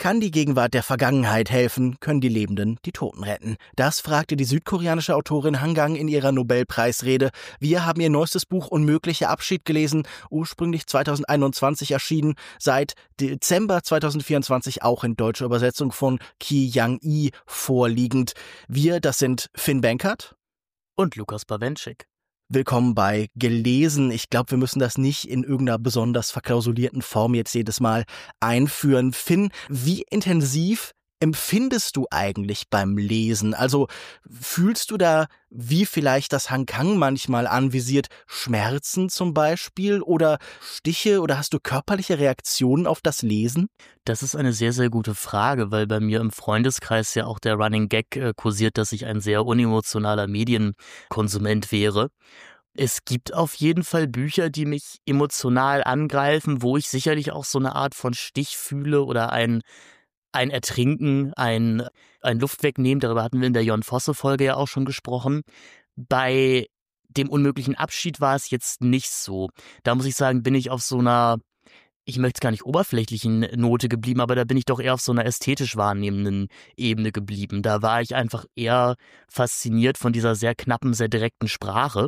Kann die Gegenwart der Vergangenheit helfen? Können die Lebenden die Toten retten? Das fragte die südkoreanische Autorin Han Gang in ihrer Nobelpreisrede. Wir haben ihr neuestes Buch Unmöglicher Abschied gelesen, ursprünglich 2021 erschienen, seit Dezember 2024 auch in deutscher Übersetzung von Ki Yang-i vorliegend. Wir, das sind Finn Bankert und Lukas Bawenschik. Willkommen bei Gelesen. Ich glaube, wir müssen das nicht in irgendeiner besonders verklausulierten Form jetzt jedes Mal einführen. Finn, wie intensiv empfindest du eigentlich beim Lesen? Also fühlst du da, wie vielleicht das Han Kang manchmal anvisiert, Schmerzen zum Beispiel oder Stiche oder hast du körperliche Reaktionen auf das Lesen? Das ist eine sehr, sehr gute Frage, weil bei mir im Freundeskreis ja auch der Running Gag kursiert, dass ich ein sehr unemotionaler Medienkonsument wäre. Es gibt auf jeden Fall Bücher, die mich emotional angreifen, wo ich sicherlich auch so eine Art von Stich fühle oder ein Ertrinken, ein Luftwegnehmen. Darüber hatten wir in der Jon Fosse-Folge ja auch schon gesprochen. Bei dem unmöglichen Abschied war es jetzt nicht so. Da muss ich sagen, bin ich auf so einer, ich möchte es gar nicht oberflächlichen Note geblieben, aber da bin ich doch eher auf so einer ästhetisch wahrnehmenden Ebene geblieben. Da war ich einfach eher fasziniert von dieser sehr knappen, sehr direkten Sprache.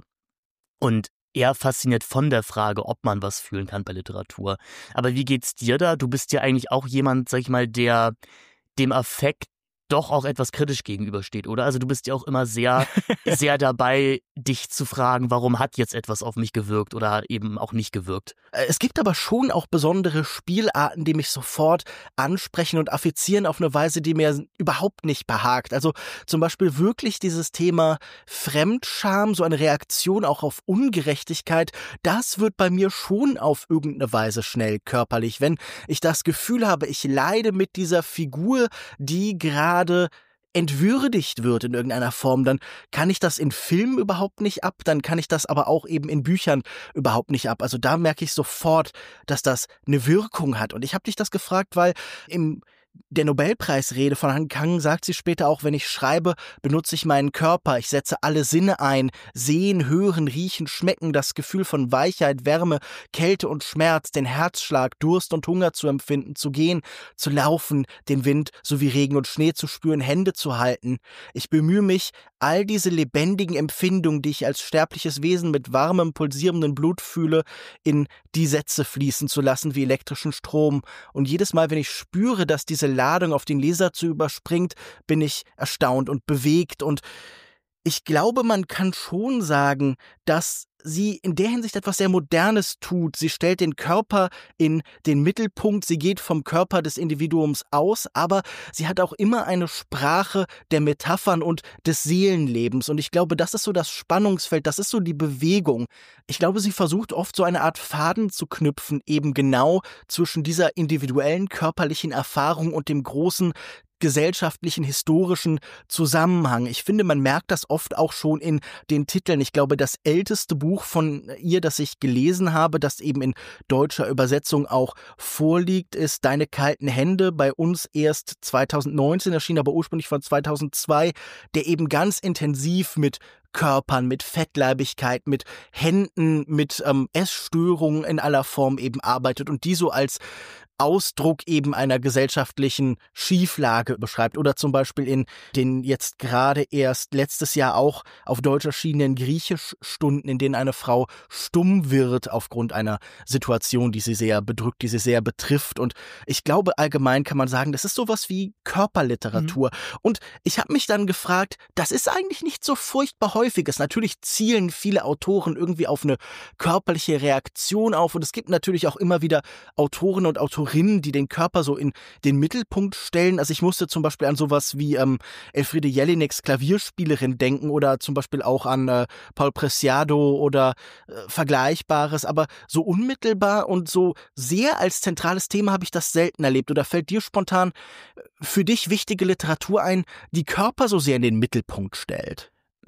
Und eher fasziniert von der Frage, ob man was fühlen kann bei Literatur. Aber wie geht's dir da? Du bist ja eigentlich auch jemand, sag ich mal, der dem Affekt doch auch etwas kritisch gegenübersteht, oder? Also du bist ja auch immer sehr, sehr dabei, dich zu fragen, warum hat jetzt etwas auf mich gewirkt oder eben auch nicht gewirkt. Es gibt aber schon auch besondere Spielarten, die mich sofort ansprechen und affizieren auf eine Weise, die mir überhaupt nicht behagt. Also zum Beispiel wirklich dieses Thema Fremdscham, so eine Reaktion auch auf Ungerechtigkeit, das wird bei mir schon auf irgendeine Weise schnell körperlich. Wenn ich das Gefühl habe, ich leide mit dieser Figur, die gerade entwürdigt wird in irgendeiner Form, dann kann ich das in Filmen überhaupt nicht ab, dann kann ich das aber auch eben in Büchern überhaupt nicht ab. Also da merke ich sofort, dass das eine Wirkung hat. Und ich habe dich das gefragt, weil im der Nobelpreisrede von Han Kang sagt sie später auch, wenn ich schreibe, benutze ich meinen Körper, ich setze alle Sinne ein, sehen, hören, riechen, schmecken, das Gefühl von Weichheit, Wärme, Kälte und Schmerz, den Herzschlag, Durst und Hunger zu empfinden, zu gehen, zu laufen, den Wind sowie Regen und Schnee zu spüren, Hände zu halten. Ich bemühe mich, all diese lebendigen Empfindungen, die ich als sterbliches Wesen mit warmem, pulsierendem Blut fühle, in die Sätze fließen zu lassen wie elektrischen Strom. Und jedes Mal, wenn ich spüre, dass diese Ladung auf den Leser zu überspringt, bin ich erstaunt und bewegt. Und ich glaube, man kann schon sagen, dass sie in der Hinsicht etwas sehr Modernes tut. Sie stellt den Körper in den Mittelpunkt, sie geht vom Körper des Individuums aus, aber sie hat auch immer eine Sprache der Metaphern und des Seelenlebens. Und ich glaube, das ist so das Spannungsfeld, das ist so die Bewegung. Ich glaube, sie versucht oft so eine Art Faden zu knüpfen, eben genau zwischen dieser individuellen körperlichen Erfahrung und dem großen gesellschaftlichen, historischen Zusammenhang. Ich finde, man merkt das oft auch schon in den Titeln. Ich glaube, das älteste Buch von ihr, das ich gelesen habe, das eben in deutscher Übersetzung auch vorliegt, ist Deine kalten Hände, bei uns erst 2019 erschienen, aber ursprünglich von 2002, der eben ganz intensiv mit Körpern, mit Fettleibigkeit, mit Händen, mit Essstörungen in aller Form eben arbeitet und die so als Ausdruck eben einer gesellschaftlichen Schieflage beschreibt. Oder zum Beispiel in den jetzt gerade erst letztes Jahr auch auf Deutsch erschienenen Griechischstunden, in denen eine Frau stumm wird aufgrund einer Situation, die sie sehr bedrückt, die sie sehr betrifft. Und ich glaube, allgemein kann man sagen, das ist sowas wie Körperliteratur. Und ich habe mich dann gefragt, das ist eigentlich nicht so furchtbar häufiges. Natürlich zielen viele Autoren irgendwie auf eine körperliche Reaktion auf. Und es gibt natürlich auch immer wieder Autoren und Autorinnen, die den Körper so in den Mittelpunkt stellen. Also ich musste zum Beispiel an sowas wie Elfriede Jelineks Klavierspielerin denken oder zum Beispiel auch an Paul Preciado oder Vergleichbares, aber so unmittelbar und so sehr als zentrales Thema habe ich das selten erlebt. Oder fällt dir spontan für dich wichtige Literatur ein, die Körper so sehr in den Mittelpunkt stellt?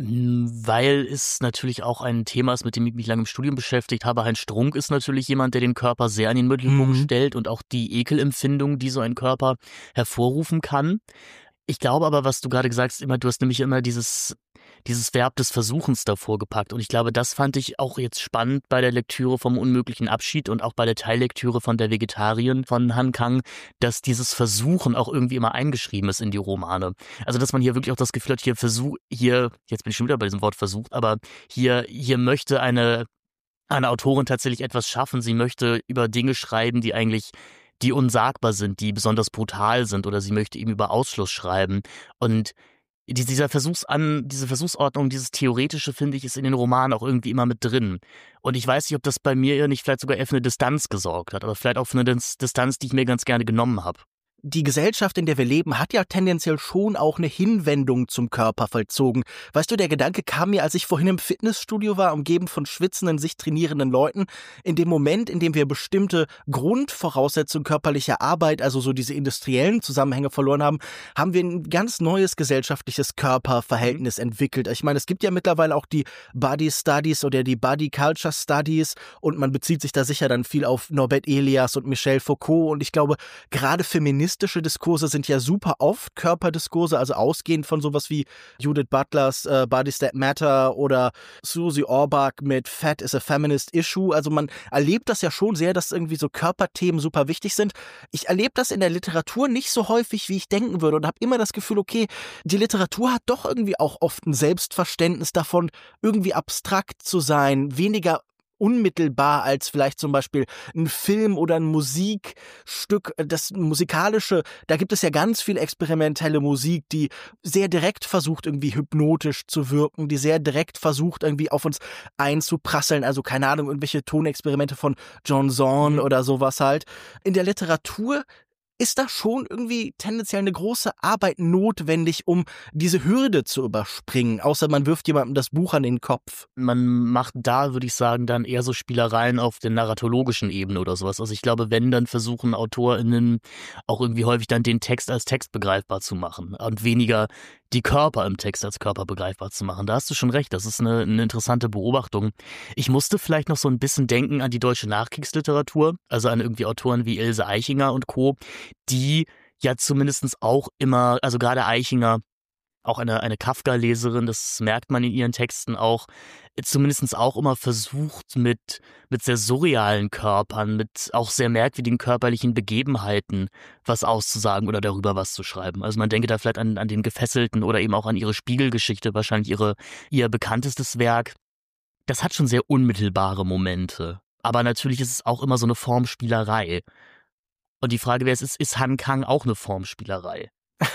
Weil es natürlich auch ein Thema ist, mit dem ich mich lange im Studium beschäftigt habe. Heinz Strunk ist natürlich jemand, der den Körper sehr in den Mittelpunkt stellt und auch die Ekelempfindung, die so ein Körper hervorrufen kann. Ich glaube aber, was du gerade gesagt hast, du hast nämlich immer dieses Verb des Versuchens davor gepackt. Und ich glaube, das fand ich auch jetzt spannend bei der Lektüre vom Unmöglichen Abschied und auch bei der Teillektüre von der Vegetarierin von Han Kang, dass dieses Versuchen auch irgendwie immer eingeschrieben ist in die Romane. Also, dass man hier wirklich auch das Gefühl hat, jetzt bin ich schon wieder bei diesem Wort versucht, aber hier möchte eine Autorin tatsächlich etwas schaffen. Sie möchte über Dinge schreiben, die unsagbar sind, die besonders brutal sind, oder sie möchte eben über Ausschluss schreiben. Und diese Versuchsordnung, dieses Theoretische, finde ich, ist in den Romanen auch irgendwie immer mit drin. Und ich weiß nicht, ob das bei mir nicht vielleicht sogar eher für eine Distanz gesorgt hat, aber vielleicht auch für eine Distanz, die ich mir ganz gerne genommen habe. Die Gesellschaft, in der wir leben, hat ja tendenziell schon auch eine Hinwendung zum Körper vollzogen. Weißt du, der Gedanke kam mir, als ich vorhin im Fitnessstudio war, umgeben von schwitzenden, sich trainierenden Leuten. In dem Moment, in dem wir bestimmte Grundvoraussetzungen körperlicher Arbeit, also so diese industriellen Zusammenhänge verloren haben, haben wir ein ganz neues gesellschaftliches Körperverhältnis entwickelt. Ich meine, es gibt ja mittlerweile auch die Body Studies oder die Body Culture Studies und man bezieht sich da sicher dann viel auf Norbert Elias und Michel Foucault und ich glaube, gerade feministische Diskurse sind ja super oft Körperdiskurse, also ausgehend von sowas wie Judith Butlers Bodies That Matter oder Susie Orbach mit Fat is a Feminist Issue. Also man erlebt das ja schon sehr, dass irgendwie so Körperthemen super wichtig sind. Ich erlebe das in der Literatur nicht so häufig, wie ich denken würde und habe immer das Gefühl, okay, die Literatur hat doch irgendwie auch oft ein Selbstverständnis davon, irgendwie abstrakt zu sein, weniger unmittelbar als vielleicht zum Beispiel ein Film oder ein Musikstück. Das Musikalische, da gibt es ja ganz viel experimentelle Musik, die sehr direkt versucht, irgendwie hypnotisch zu wirken, die sehr direkt versucht, irgendwie auf uns einzuprasseln. Also keine Ahnung, irgendwelche Tonexperimente von John Zorn oder sowas halt. In der Literatur ist da schon irgendwie tendenziell eine große Arbeit notwendig, um diese Hürde zu überspringen, außer man wirft jemandem das Buch an den Kopf. Man macht da, würde ich sagen, dann eher so Spielereien auf der narratologischen Ebene oder sowas. Also ich glaube, wenn, dann versuchen AutorInnen auch irgendwie häufig dann den Text als Text begreifbar zu machen und weniger die Körper im Text als Körper begreifbar zu machen. Da hast du schon recht, das ist eine interessante Beobachtung. Ich musste vielleicht noch so ein bisschen denken an die deutsche Nachkriegsliteratur, also an irgendwie Autoren wie Ilse Aichinger und Co., die ja zumindest auch immer, also gerade Aichinger, auch eine Kafka-Leserin, das merkt man in ihren Texten auch, zumindest auch immer versucht, mit sehr surrealen Körpern, mit auch sehr merkwürdigen körperlichen Begebenheiten was auszusagen oder darüber was zu schreiben. Also man denke da vielleicht an den Gefesselten oder eben auch an ihre Spiegelgeschichte, wahrscheinlich ihr bekanntestes Werk. Das hat schon sehr unmittelbare Momente. Aber natürlich ist es auch immer so eine Formspielerei. Und die Frage wäre, ist Han Kang auch eine Formspielerei?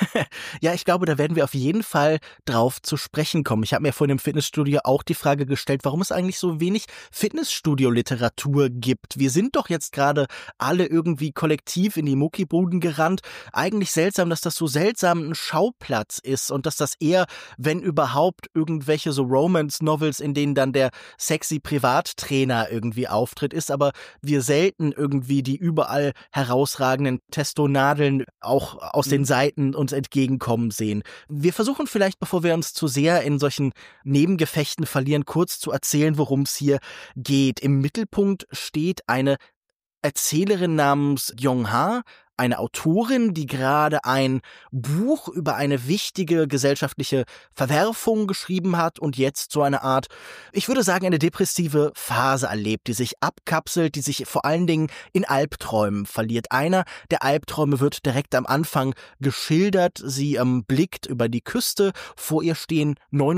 Ja, ich glaube, da werden wir auf jeden Fall drauf zu sprechen kommen. Ich habe mir vorhin im Fitnessstudio auch die Frage gestellt, warum es eigentlich so wenig Fitnessstudio-Literatur gibt. Wir sind doch jetzt gerade alle irgendwie kollektiv in die Muckibuden gerannt. Eigentlich seltsam, dass das so seltsam ein Schauplatz ist und dass das eher, wenn überhaupt, irgendwelche so Romance-Novels, in denen dann der sexy Privattrainer irgendwie auftritt, ist, aber wir selten irgendwie die überall herausragenden Testonadeln auch aus den Seiten uns entgegenkommen sehen. Wir versuchen vielleicht, bevor wir uns zu sehr in solchen Nebengefechten verlieren, kurz zu erzählen, worum es hier geht. Im Mittelpunkt steht eine Erzählerin namens Yong-ha, eine Autorin, die gerade ein Buch über eine wichtige gesellschaftliche Verwerfung geschrieben hat und jetzt so eine Art, ich würde sagen, eine depressive Phase erlebt, die sich abkapselt, die sich vor allen Dingen in Albträumen verliert. Einer der Albträume wird direkt am Anfang geschildert. Sie blickt über die Küste, vor ihr stehen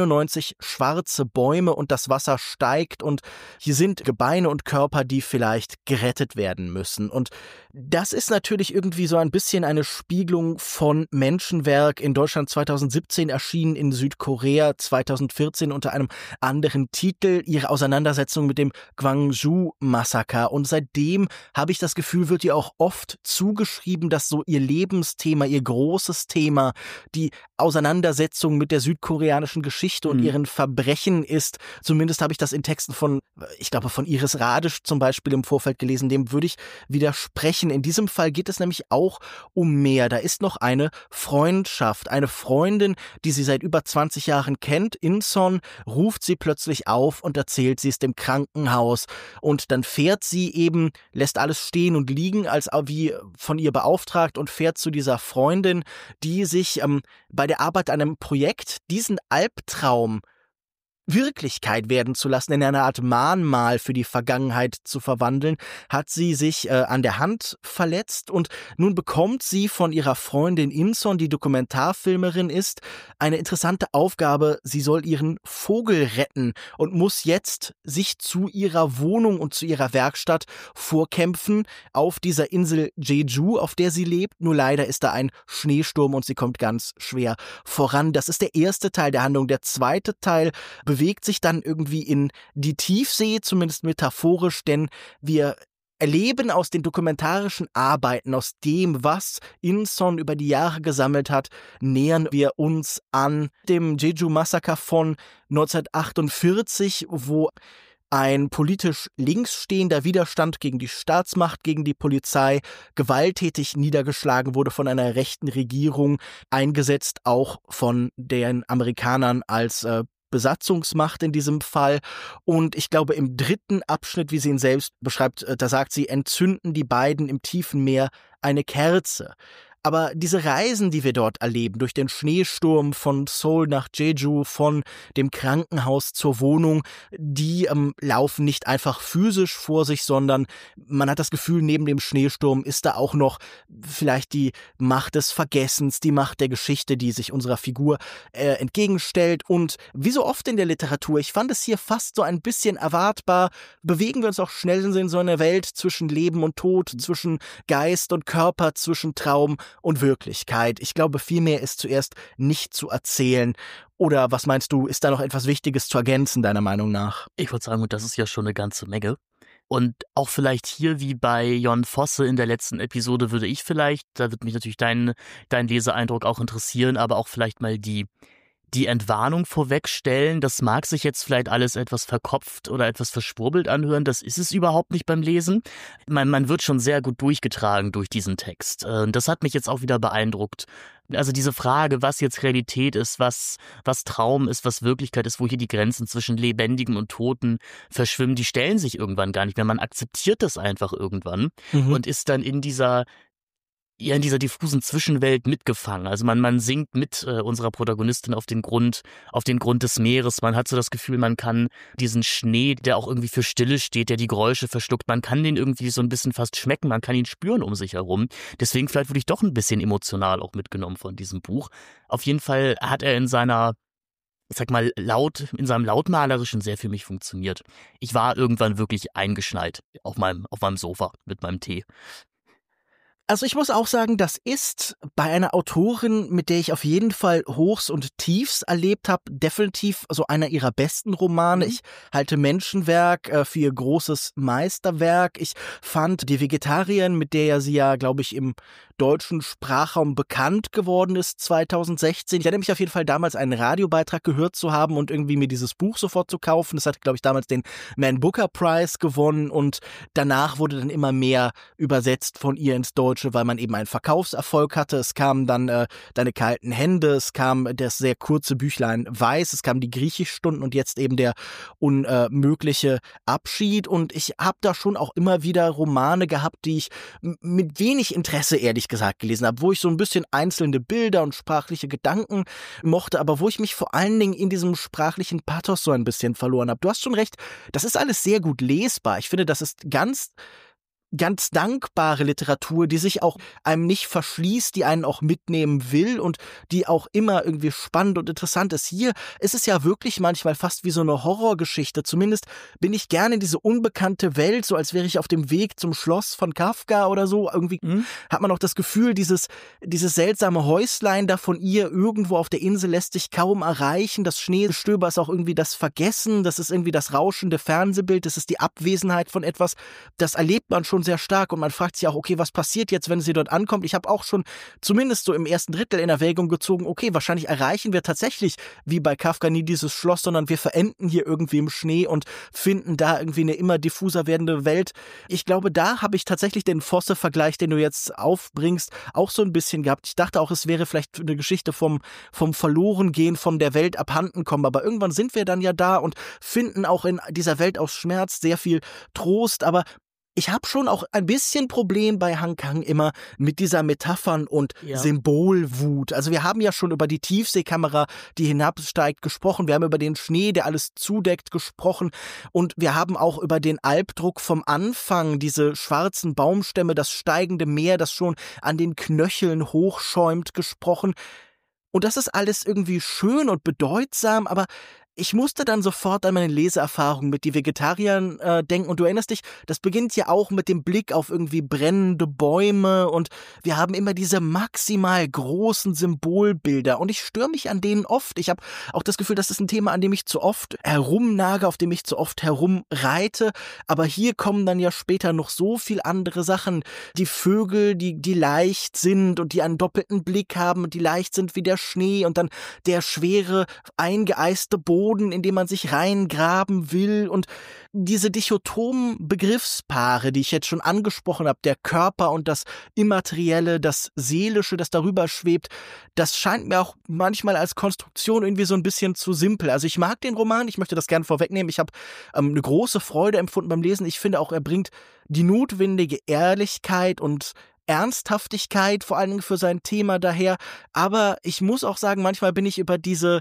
99 schwarze Bäume und das Wasser steigt und hier sind Gebeine und Körper, die vielleicht gerettet werden müssen. Und das ist natürlich irgendwie so ein bisschen eine Spiegelung von Menschenwerk, in Deutschland 2017 erschienen, in Südkorea 2014 unter einem anderen Titel, ihre Auseinandersetzung mit dem Gwangju-Massaker. Und seitdem habe ich das Gefühl, wird ihr auch oft zugeschrieben, dass so ihr Lebensthema, ihr großes Thema, die Auseinandersetzung mit der südkoreanischen Geschichte und ihren Verbrechen ist. Zumindest habe ich das in Texten von, ich glaube, von Iris Radisch zum Beispiel im Vorfeld gelesen, dem würde ich widersprechen. In diesem Fall geht es nämlich plötzlich auch um mehr. Da ist noch eine Freundschaft, eine Freundin, die sie seit über 20 Jahren kennt. Inson ruft sie plötzlich auf und erzählt, sie ist im Krankenhaus. Und dann fährt sie eben, lässt alles stehen und liegen, als wie von ihr beauftragt, und fährt zu dieser Freundin, die sich bei der Arbeit an einem Projekt diesen Albtraum Wirklichkeit werden zu lassen, in eine Art Mahnmal für die Vergangenheit zu verwandeln, hat sie sich an der Hand verletzt, und nun bekommt sie von ihrer Freundin Inson, die Dokumentarfilmerin ist, eine interessante Aufgabe. Sie soll ihren Vogel retten und muss jetzt sich zu ihrer Wohnung und zu ihrer Werkstatt vorkämpfen auf dieser Insel Jeju, auf der sie lebt. Nur leider ist da ein Schneesturm und sie kommt ganz schwer voran. Das ist der erste Teil der Handlung. Der zweite Teil bewegt sich dann irgendwie in die Tiefsee, zumindest metaphorisch, denn wir erleben aus den dokumentarischen Arbeiten, aus dem, was Inson über die Jahre gesammelt hat, nähern wir uns an dem Jeju-Massaker von 1948, wo ein politisch links stehender Widerstand gegen die Staatsmacht, gegen die Polizei gewalttätig niedergeschlagen wurde von einer rechten Regierung, eingesetzt auch von den Amerikanern als Besatzungsmacht in diesem Fall. Und ich glaube, im dritten Abschnitt, wie sie ihn selbst beschreibt, da sagt sie, entzünden die beiden im tiefen Meer eine Kerze. Aber diese Reisen, die wir dort erleben, durch den Schneesturm von Seoul nach Jeju, von dem Krankenhaus zur Wohnung, die laufen nicht einfach physisch vor sich, sondern man hat das Gefühl, neben dem Schneesturm ist da auch noch vielleicht die Macht des Vergessens, die Macht der Geschichte, die sich unserer Figur entgegenstellt. Und wie so oft in der Literatur, ich fand es hier fast so ein bisschen erwartbar, bewegen wir uns auch schnell in so einer Welt zwischen Leben und Tod, zwischen Geist und Körper, zwischen Traum und Wirklichkeit. Ich glaube, viel mehr ist zuerst nicht zu erzählen. Oder was meinst du, ist da noch etwas Wichtiges zu ergänzen, deiner Meinung nach? Ich würde sagen, das ist ja schon eine ganze Menge. Und auch vielleicht hier wie bei Jon Fosse in der letzten Episode würde ich vielleicht, da wird mich natürlich dein Leseeindruck auch interessieren, aber auch vielleicht mal die Entwarnung vorwegstellen. Das mag sich jetzt vielleicht alles etwas verkopft oder etwas verschwurbelt anhören. Das ist es überhaupt nicht beim Lesen. Man wird schon sehr gut durchgetragen durch diesen Text. Das hat mich jetzt auch wieder beeindruckt. Also diese Frage, was jetzt Realität ist, was Traum ist, was Wirklichkeit ist, wo hier die Grenzen zwischen Lebendigen und Toten verschwimmen, die stellen sich irgendwann gar nicht mehr. Man akzeptiert das einfach irgendwann und ist dann in dieser diffusen Zwischenwelt mitgefangen. Also man sinkt mit unserer Protagonistin auf den Grund des Meeres. Man hat so das Gefühl, man kann diesen Schnee, der auch irgendwie für Stille steht, der die Geräusche verschluckt, man kann den irgendwie so ein bisschen fast schmecken, man kann ihn spüren um sich herum. Deswegen vielleicht wurde ich doch ein bisschen emotional auch mitgenommen von diesem Buch. Auf jeden Fall hat er in seinem Lautmalerischen sehr für mich funktioniert. Ich war irgendwann wirklich eingeschneit auf meinem Sofa mit meinem Tee. Also ich muss auch sagen, das ist bei einer Autorin, mit der ich auf jeden Fall Hochs und Tiefs erlebt habe, definitiv so einer ihrer besten Romane. Ich halte Menschenwerk für ihr großes Meisterwerk. Ich fand Die Vegetarierin, mit der sie ja, glaube ich, im deutschen Sprachraum bekannt geworden ist, 2016. Ich erinnere mich auf jeden Fall damals einen Radiobeitrag gehört zu haben und irgendwie mir dieses Buch sofort zu kaufen. Das hat, glaube ich, damals den Man Booker Prize gewonnen und danach wurde dann immer mehr übersetzt von ihr ins Deutsche, weil man eben einen Verkaufserfolg hatte. Es kamen dann Deine kalten Hände, es kam das sehr kurze Büchlein Weiß, es kamen die Griechischstunden und jetzt eben der unmögliche Abschied. Und ich habe da schon auch immer wieder Romane gehabt, die ich mit wenig Interesse, ehrlich gesagt, gelesen habe, wo ich so ein bisschen einzelne Bilder und sprachliche Gedanken mochte, aber wo ich mich vor allen Dingen in diesem sprachlichen Pathos so ein bisschen verloren habe. Du hast schon recht, das ist alles sehr gut lesbar. Ich finde, das ist ganz dankbare Literatur, die sich auch einem nicht verschließt, die einen auch mitnehmen will und die auch immer irgendwie spannend und interessant ist. Hier ist es ja wirklich manchmal fast wie so eine Horrorgeschichte. Zumindest bin ich gerne in diese unbekannte Welt, so als wäre ich auf dem Weg zum Schloss von Kafka oder so. Irgendwie hat man auch das Gefühl, dieses seltsame Häuslein da von ihr irgendwo auf der Insel lässt sich kaum erreichen. Das Schneestöber ist auch irgendwie das Vergessen, das ist irgendwie das rauschende Fernsehbild, das ist die Abwesenheit von etwas. Das erlebt man schon schon sehr stark und man fragt sich auch, okay, was passiert jetzt, wenn sie dort ankommt? Ich habe auch schon zumindest so im ersten Drittel in Erwägung gezogen, okay, wahrscheinlich erreichen wir tatsächlich, wie bei Kafka, nie dieses Schloss, sondern wir verenden hier irgendwie im Schnee und finden da irgendwie eine immer diffuser werdende Welt. Ich glaube, da habe ich tatsächlich den Fosse-Vergleich, den du jetzt aufbringst, auch so ein bisschen gehabt. Ich dachte auch, es wäre vielleicht eine Geschichte vom Verlorengehen, von der Welt abhanden kommen, aber irgendwann sind wir dann ja da und finden auch in dieser Welt aus Schmerz sehr viel Trost, aber ich habe schon auch ein bisschen Problem bei Han Kang immer mit dieser Metaphern- und Symbolwut. Also wir haben ja schon über die Tiefseekamera, die hinabsteigt, gesprochen. Wir haben über den Schnee, der alles zudeckt, gesprochen. Und wir haben auch über den Albdruck vom Anfang, diese schwarzen Baumstämme, das steigende Meer, das schon an den Knöcheln hochschäumt, gesprochen. Und das ist alles irgendwie schön und bedeutsam, aber ich musste dann sofort an meine Leseerfahrung mit die Vegetariern denken und du erinnerst dich, das beginnt ja auch mit dem Blick auf irgendwie brennende Bäume und wir haben immer diese maximal großen Symbolbilder und ich störe mich an denen oft. Ich habe auch das Gefühl, das ist ein Thema, an dem ich zu oft herumnage, auf dem ich zu oft herumreite, aber hier kommen dann ja später noch so viel andere Sachen. Die Vögel, die leicht sind und die einen doppelten Blick haben und die leicht sind wie der Schnee und dann der schwere, eingeeiste Boden, in dem man sich reingraben will und diese dichotomen Begriffspaare, die ich jetzt schon angesprochen habe, der Körper und das Immaterielle, das Seelische, das darüber schwebt, das scheint mir auch manchmal als Konstruktion irgendwie so ein bisschen zu simpel. Also ich mag den Roman, ich möchte das gerne vorwegnehmen, ich habe eine große Freude empfunden beim Lesen. Ich finde auch, er bringt die notwendige Ehrlichkeit und Ernsthaftigkeit vor allen Dingen für sein Thema daher, aber ich muss auch sagen, manchmal bin ich über diese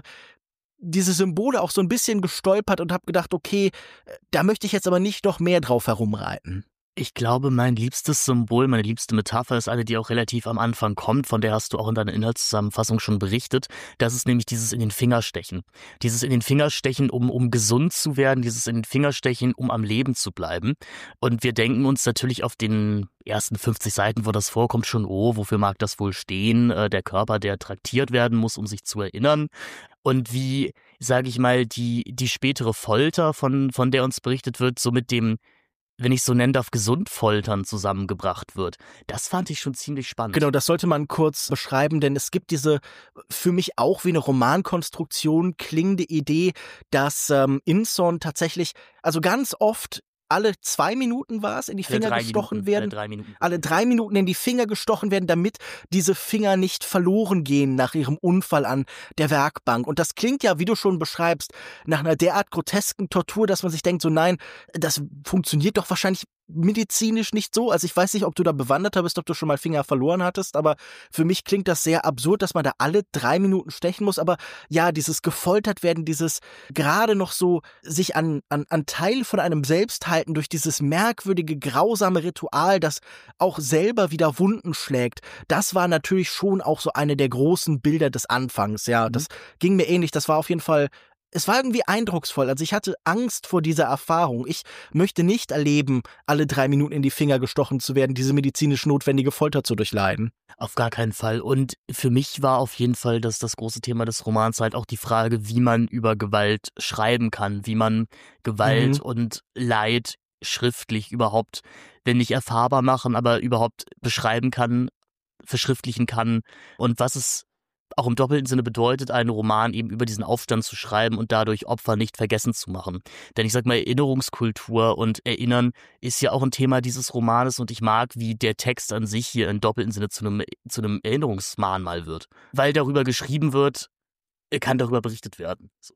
Symbole auch so ein bisschen gestolpert und habe gedacht, okay, da möchte ich jetzt aber nicht noch mehr drauf herumreiten. Ich glaube, mein liebstes Symbol, meine liebste Metapher ist eine, die auch relativ am Anfang kommt, von der hast du auch in deiner Inhaltszusammenfassung schon berichtet. Das ist nämlich dieses in den Finger stechen. Dieses in den Finger stechen, um gesund zu werden, dieses in den Finger stechen, um am Leben zu bleiben. Und wir denken uns natürlich auf den ersten 50 Seiten, wo das vorkommt, schon, oh, wofür mag das wohl stehen? Der Körper, der traktiert werden muss, um sich zu erinnern. Und wie, sage ich mal, die spätere Folter, von der uns berichtet wird, so mit dem, wenn ich so nennen darf, Gesundfoltern zusammengebracht wird. Das fand ich schon ziemlich spannend. Genau, das sollte man kurz beschreiben, denn es gibt diese für mich auch wie eine Romankonstruktion klingende Idee, dass Inson tatsächlich, also ganz oft alle 2 Minuten war es, in die Finger gestochen werden. Alle 3 Minuten in die Finger gestochen werden, damit diese Finger nicht verloren gehen nach ihrem Unfall an der Werkbank. Und das klingt ja, wie du schon beschreibst, nach einer derart grotesken Tortur, dass man sich denkt, so nein, das funktioniert doch wahrscheinlich medizinisch nicht so. Also ich weiß nicht, ob du da bewanderter bist, ob du schon mal Finger verloren hattest, aber für mich klingt das sehr absurd, dass man da alle 3 Minuten stechen muss. Aber ja, dieses gefoltert werden, dieses gerade noch so sich an Teil von einem selbst halten durch dieses merkwürdige, grausame Ritual, das auch selber wieder Wunden schlägt, das war natürlich schon auch so eine der großen Bilder des Anfangs. Ja, das ging mir ähnlich. Das war auf jeden Fall, es war irgendwie eindrucksvoll. Also ich hatte Angst vor dieser Erfahrung. Ich möchte nicht erleben, alle 3 Minuten in die Finger gestochen zu werden, diese medizinisch notwendige Folter zu durchleiden. Auf gar keinen Fall. Und für mich war auf jeden Fall das große Thema des Romans halt auch die Frage, wie man über Gewalt schreiben kann, wie man Gewalt und Leid schriftlich überhaupt, wenn nicht erfahrbar machen, aber überhaupt beschreiben kann, verschriftlichen kann und was es auch im doppelten Sinne bedeutet, einen Roman eben über diesen Aufstand zu schreiben und dadurch Opfer nicht vergessen zu machen. Denn ich sag mal, Erinnerungskultur und Erinnern ist ja auch ein Thema dieses Romanes und ich mag, wie der Text an sich hier im doppelten Sinne zu einem Erinnerungsmahnmal wird. Weil darüber geschrieben wird, kann darüber berichtet werden. So.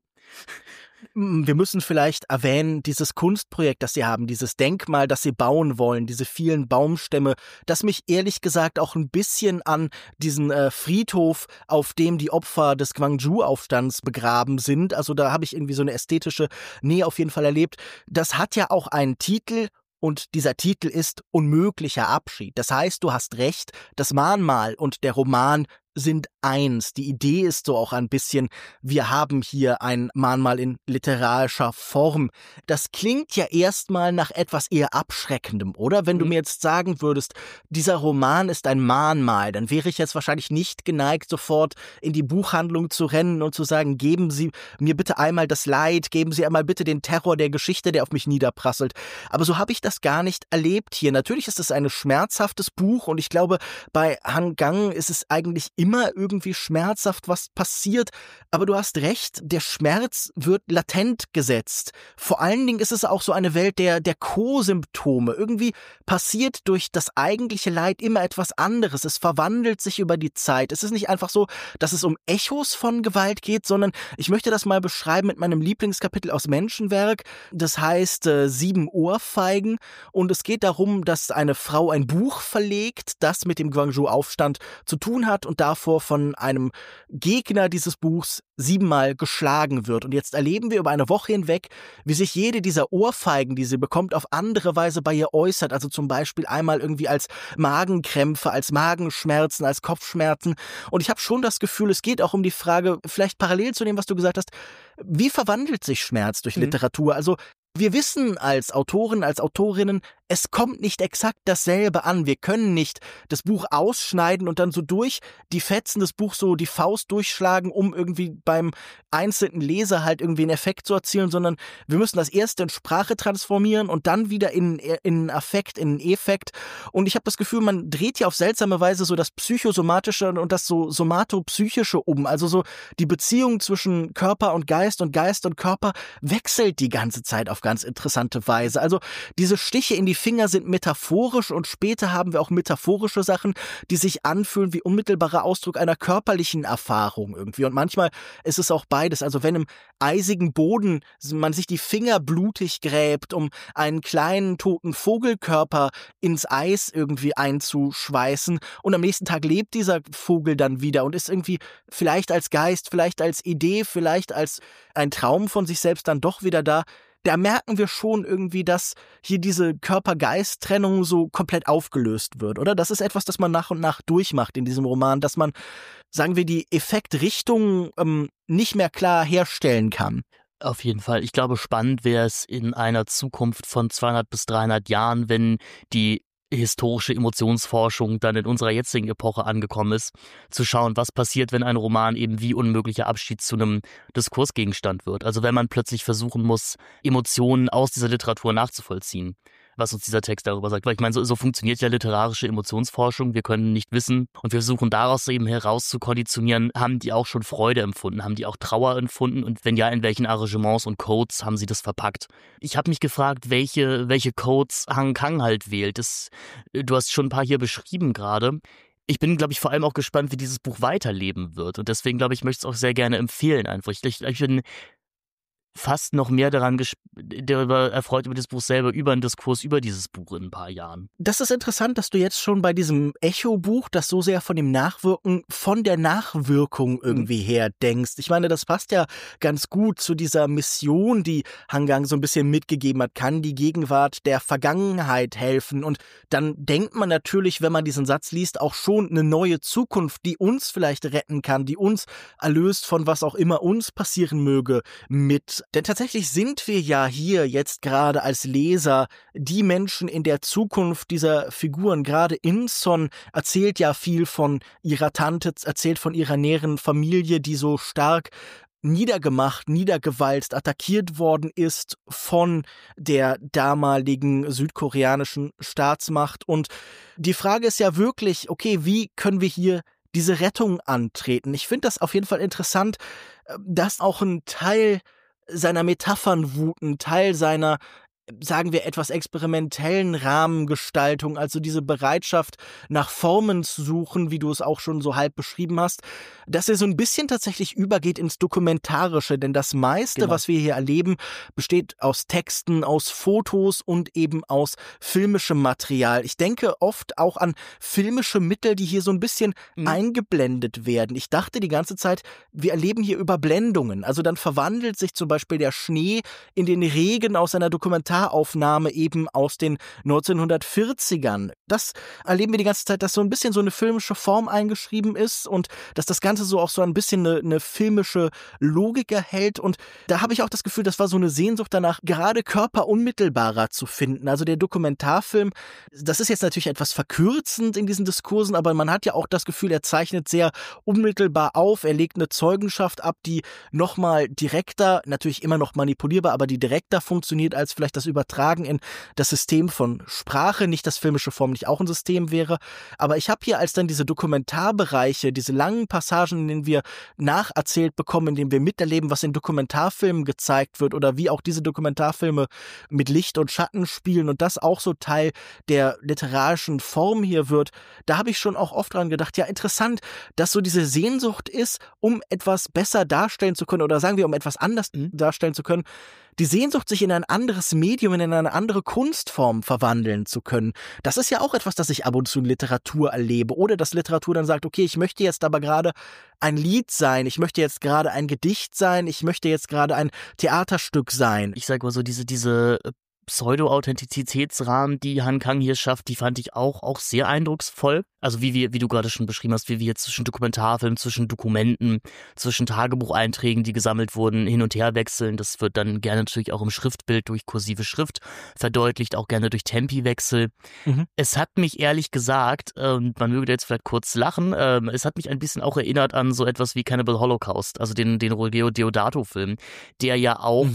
Wir müssen vielleicht erwähnen, dieses Kunstprojekt, das sie haben, dieses Denkmal, das sie bauen wollen, diese vielen Baumstämme, das mich ehrlich gesagt auch ein bisschen an diesen Friedhof, auf dem die Opfer des Gwangju-Aufstands begraben sind, also da habe ich irgendwie so eine ästhetische Nähe auf jeden Fall erlebt. Das hat ja auch einen Titel. Und dieser Titel ist Unmöglicher Abschied. Das heißt, du hast recht, das Mahnmal und der Roman sind eins. Die Idee ist so auch ein bisschen, wir haben hier ein Mahnmal in literarischer Form. Das klingt ja erstmal nach etwas eher Abschreckendem, oder? Wenn du mir jetzt sagen würdest, dieser Roman ist ein Mahnmal, dann wäre ich jetzt wahrscheinlich nicht geneigt, sofort in die Buchhandlung zu rennen und zu sagen, geben Sie mir bitte einmal das Leid, geben Sie einmal bitte den Terror der Geschichte, der auf mich niederprasselt. Aber so habe ich das gar nicht erlebt hier. Natürlich ist es ein schmerzhaftes Buch und ich glaube, bei Han Gang ist es eigentlich immer irgendwie schmerzhaft, was passiert. Aber du hast recht, der Schmerz wird latent gesetzt. Vor allen Dingen ist es auch so eine Welt der Co-Symptome. Irgendwie passiert durch das eigentliche Leid immer etwas anderes. Es verwandelt sich über die Zeit. Es ist nicht einfach so, dass es um Echos von Gewalt geht, sondern ich möchte das mal beschreiben mit meinem Lieblingskapitel aus Menschenwerk. Das heißt 7 Ohrfeigen und es geht darum, dass eine Frau ein Buch verlegt, das mit dem Gwangju-Aufstand zu tun hat und davor von einem Gegner dieses Buchs 7-mal geschlagen wird. Und jetzt erleben wir über eine Woche hinweg, wie sich jede dieser Ohrfeigen, die sie bekommt, auf andere Weise bei ihr äußert. Also zum Beispiel einmal irgendwie als Magenkrämpfe, als Magenschmerzen, als Kopfschmerzen. Und ich habe schon das Gefühl, es geht auch um die Frage, vielleicht parallel zu dem, was du gesagt hast, wie verwandelt sich Schmerz durch Literatur? Also wir wissen als Autoren, als Autorinnen, es kommt nicht exakt dasselbe an. Wir können nicht das Buch ausschneiden und dann so durch die Fetzen des Buchs so die Faust durchschlagen, um irgendwie beim einzelnen Leser halt irgendwie einen Effekt zu erzielen, sondern wir müssen das erst in Sprache transformieren und dann wieder in Affekt, in Effekt. Und ich habe das Gefühl, man dreht ja auf seltsame Weise so das Psychosomatische und das so Somatopsychische um. Also so die Beziehung zwischen Körper und Geist und Körper wechselt die ganze Zeit auf ganz interessante Weise. Also diese Stiche in die Finger sind metaphorisch und später haben wir auch metaphorische Sachen, die sich anfühlen wie unmittelbarer Ausdruck einer körperlichen Erfahrung irgendwie. Und manchmal ist es auch beides. Also wenn im eisigen Boden man sich die Finger blutig gräbt, um einen kleinen toten Vogelkörper ins Eis irgendwie einzuschweißen und am nächsten Tag lebt dieser Vogel dann wieder und ist irgendwie vielleicht als Geist, vielleicht als Idee, vielleicht als ein Traum von sich selbst dann doch wieder da. Da merken wir schon irgendwie, dass hier diese Körper-Geist-Trennung so komplett aufgelöst wird, oder? Das ist etwas, das man nach und nach durchmacht in diesem Roman, dass man, sagen wir, die Effektrichtung nicht mehr klar herstellen kann. Auf jeden Fall. Ich glaube, spannend wäre es in einer Zukunft von 200 bis 300 Jahren, wenn die historische Emotionsforschung dann in unserer jetzigen Epoche angekommen ist, zu schauen, was passiert, wenn ein Roman eben wie unmöglicher Abschied zu einem Diskursgegenstand wird. Also wenn man plötzlich versuchen muss, Emotionen aus dieser Literatur nachzuvollziehen, was uns dieser Text darüber sagt. Weil ich meine, so funktioniert ja literarische Emotionsforschung. Wir können nicht wissen und wir versuchen daraus eben heraus zu konditionieren, haben die auch schon Freude empfunden, haben die auch Trauer empfunden und wenn ja, in welchen Arrangements und Codes haben sie das verpackt. Ich habe mich gefragt, welche Codes Han Kang halt wählt. Du hast schon ein paar hier beschrieben gerade. Ich bin, glaube ich, vor allem auch gespannt, wie dieses Buch weiterleben wird und deswegen, glaube ich, möchte ich es auch sehr gerne empfehlen einfach. Ich bin fast noch mehr darüber erfreut über das Buch selber, über einen Diskurs über dieses Buch in ein paar Jahren. Das ist interessant, dass du jetzt schon bei diesem Echo-Buch, das so sehr von dem Nachwirken, von der Nachwirkung irgendwie her denkst. Ich meine, das passt ja ganz gut zu dieser Mission, die Han Gang so ein bisschen mitgegeben hat. Kann die Gegenwart der Vergangenheit helfen? Und dann denkt man natürlich, wenn man diesen Satz liest, auch schon eine neue Zukunft, die uns vielleicht retten kann, die uns erlöst von was auch immer uns passieren möge mit. Denn tatsächlich sind wir ja hier jetzt gerade als Leser die Menschen in der Zukunft dieser Figuren. Gerade Inson erzählt ja viel von ihrer Tante, erzählt von ihrer näheren Familie, die so stark niedergemacht, niedergewalzt, attackiert worden ist von der damaligen südkoreanischen Staatsmacht. Und die Frage ist ja wirklich, okay, wie können wir hier diese Rettung antreten? Ich finde das auf jeden Fall interessant, dass auch ein Teil seiner Metaphernwut, ein Teil seiner, sagen wir, etwas experimentellen Rahmengestaltung, also diese Bereitschaft nach Formen zu suchen, wie du es auch schon so halb beschrieben hast, dass er so ein bisschen tatsächlich übergeht ins Dokumentarische, denn das meiste, was wir hier erleben, besteht aus Texten, aus Fotos und eben aus filmischem Material. Ich denke oft auch an filmische Mittel, die hier so ein bisschen eingeblendet werden. Ich dachte die ganze Zeit, wir erleben hier Überblendungen. Also dann verwandelt sich zum Beispiel der Schnee in den Regen aus einer dokumentarischen Dokumentaraufnahme eben aus den 1940ern. Das erleben wir die ganze Zeit, dass so ein bisschen so eine filmische Form eingeschrieben ist und dass das Ganze so auch so ein bisschen eine filmische Logik erhält. Und da habe ich auch das Gefühl, das war so eine Sehnsucht danach, gerade körperunmittelbarer zu finden. Also der Dokumentarfilm, das ist jetzt natürlich etwas verkürzend in diesen Diskursen, aber man hat ja auch das Gefühl, er zeichnet sehr unmittelbar auf, er legt eine Zeugenschaft ab, die nochmal direkter, natürlich immer noch manipulierbar, aber die direkter funktioniert als vielleicht das Übertragen in das System von Sprache. Nicht, dass filmische Form nicht auch ein System wäre, aber ich habe hier als dann diese Dokumentarbereiche, diese langen Passagen, in denen wir nacherzählt bekommen, in denen wir miterleben, was in Dokumentarfilmen gezeigt wird oder wie auch diese Dokumentarfilme mit Licht und Schatten spielen und das auch so Teil der literarischen Form hier wird, da habe ich schon auch oft dran gedacht, ja interessant, dass so diese Sehnsucht ist, um etwas besser darstellen zu können oder sagen wir, um etwas anders darstellen zu können, die Sehnsucht, sich in ein anderes Medium, in eine andere Kunstform verwandeln zu können. Das ist ja auch etwas, das ich ab und zu in Literatur erlebe. Oder dass Literatur dann sagt, okay, ich möchte jetzt aber gerade ein Lied sein, ich möchte jetzt gerade ein Gedicht sein, ich möchte jetzt gerade ein Theaterstück sein. Ich sag mal so, diese Pseudo-Authentizitätsrahmen, die Han Kang hier schafft, die fand ich auch sehr eindrucksvoll. Also wie du gerade schon beschrieben hast, wie wir jetzt zwischen Dokumentarfilmen, zwischen Dokumenten, zwischen Tagebucheinträgen, die gesammelt wurden, hin und her wechseln. Das wird dann gerne natürlich auch im Schriftbild durch kursive Schrift verdeutlicht, auch gerne durch Tempiwechsel. Es hat mich ehrlich gesagt, man möge jetzt vielleicht kurz lachen, es hat mich ein bisschen auch erinnert an so etwas wie Cannibal Holocaust, also den Ruggero Deodato-Film, der ja auch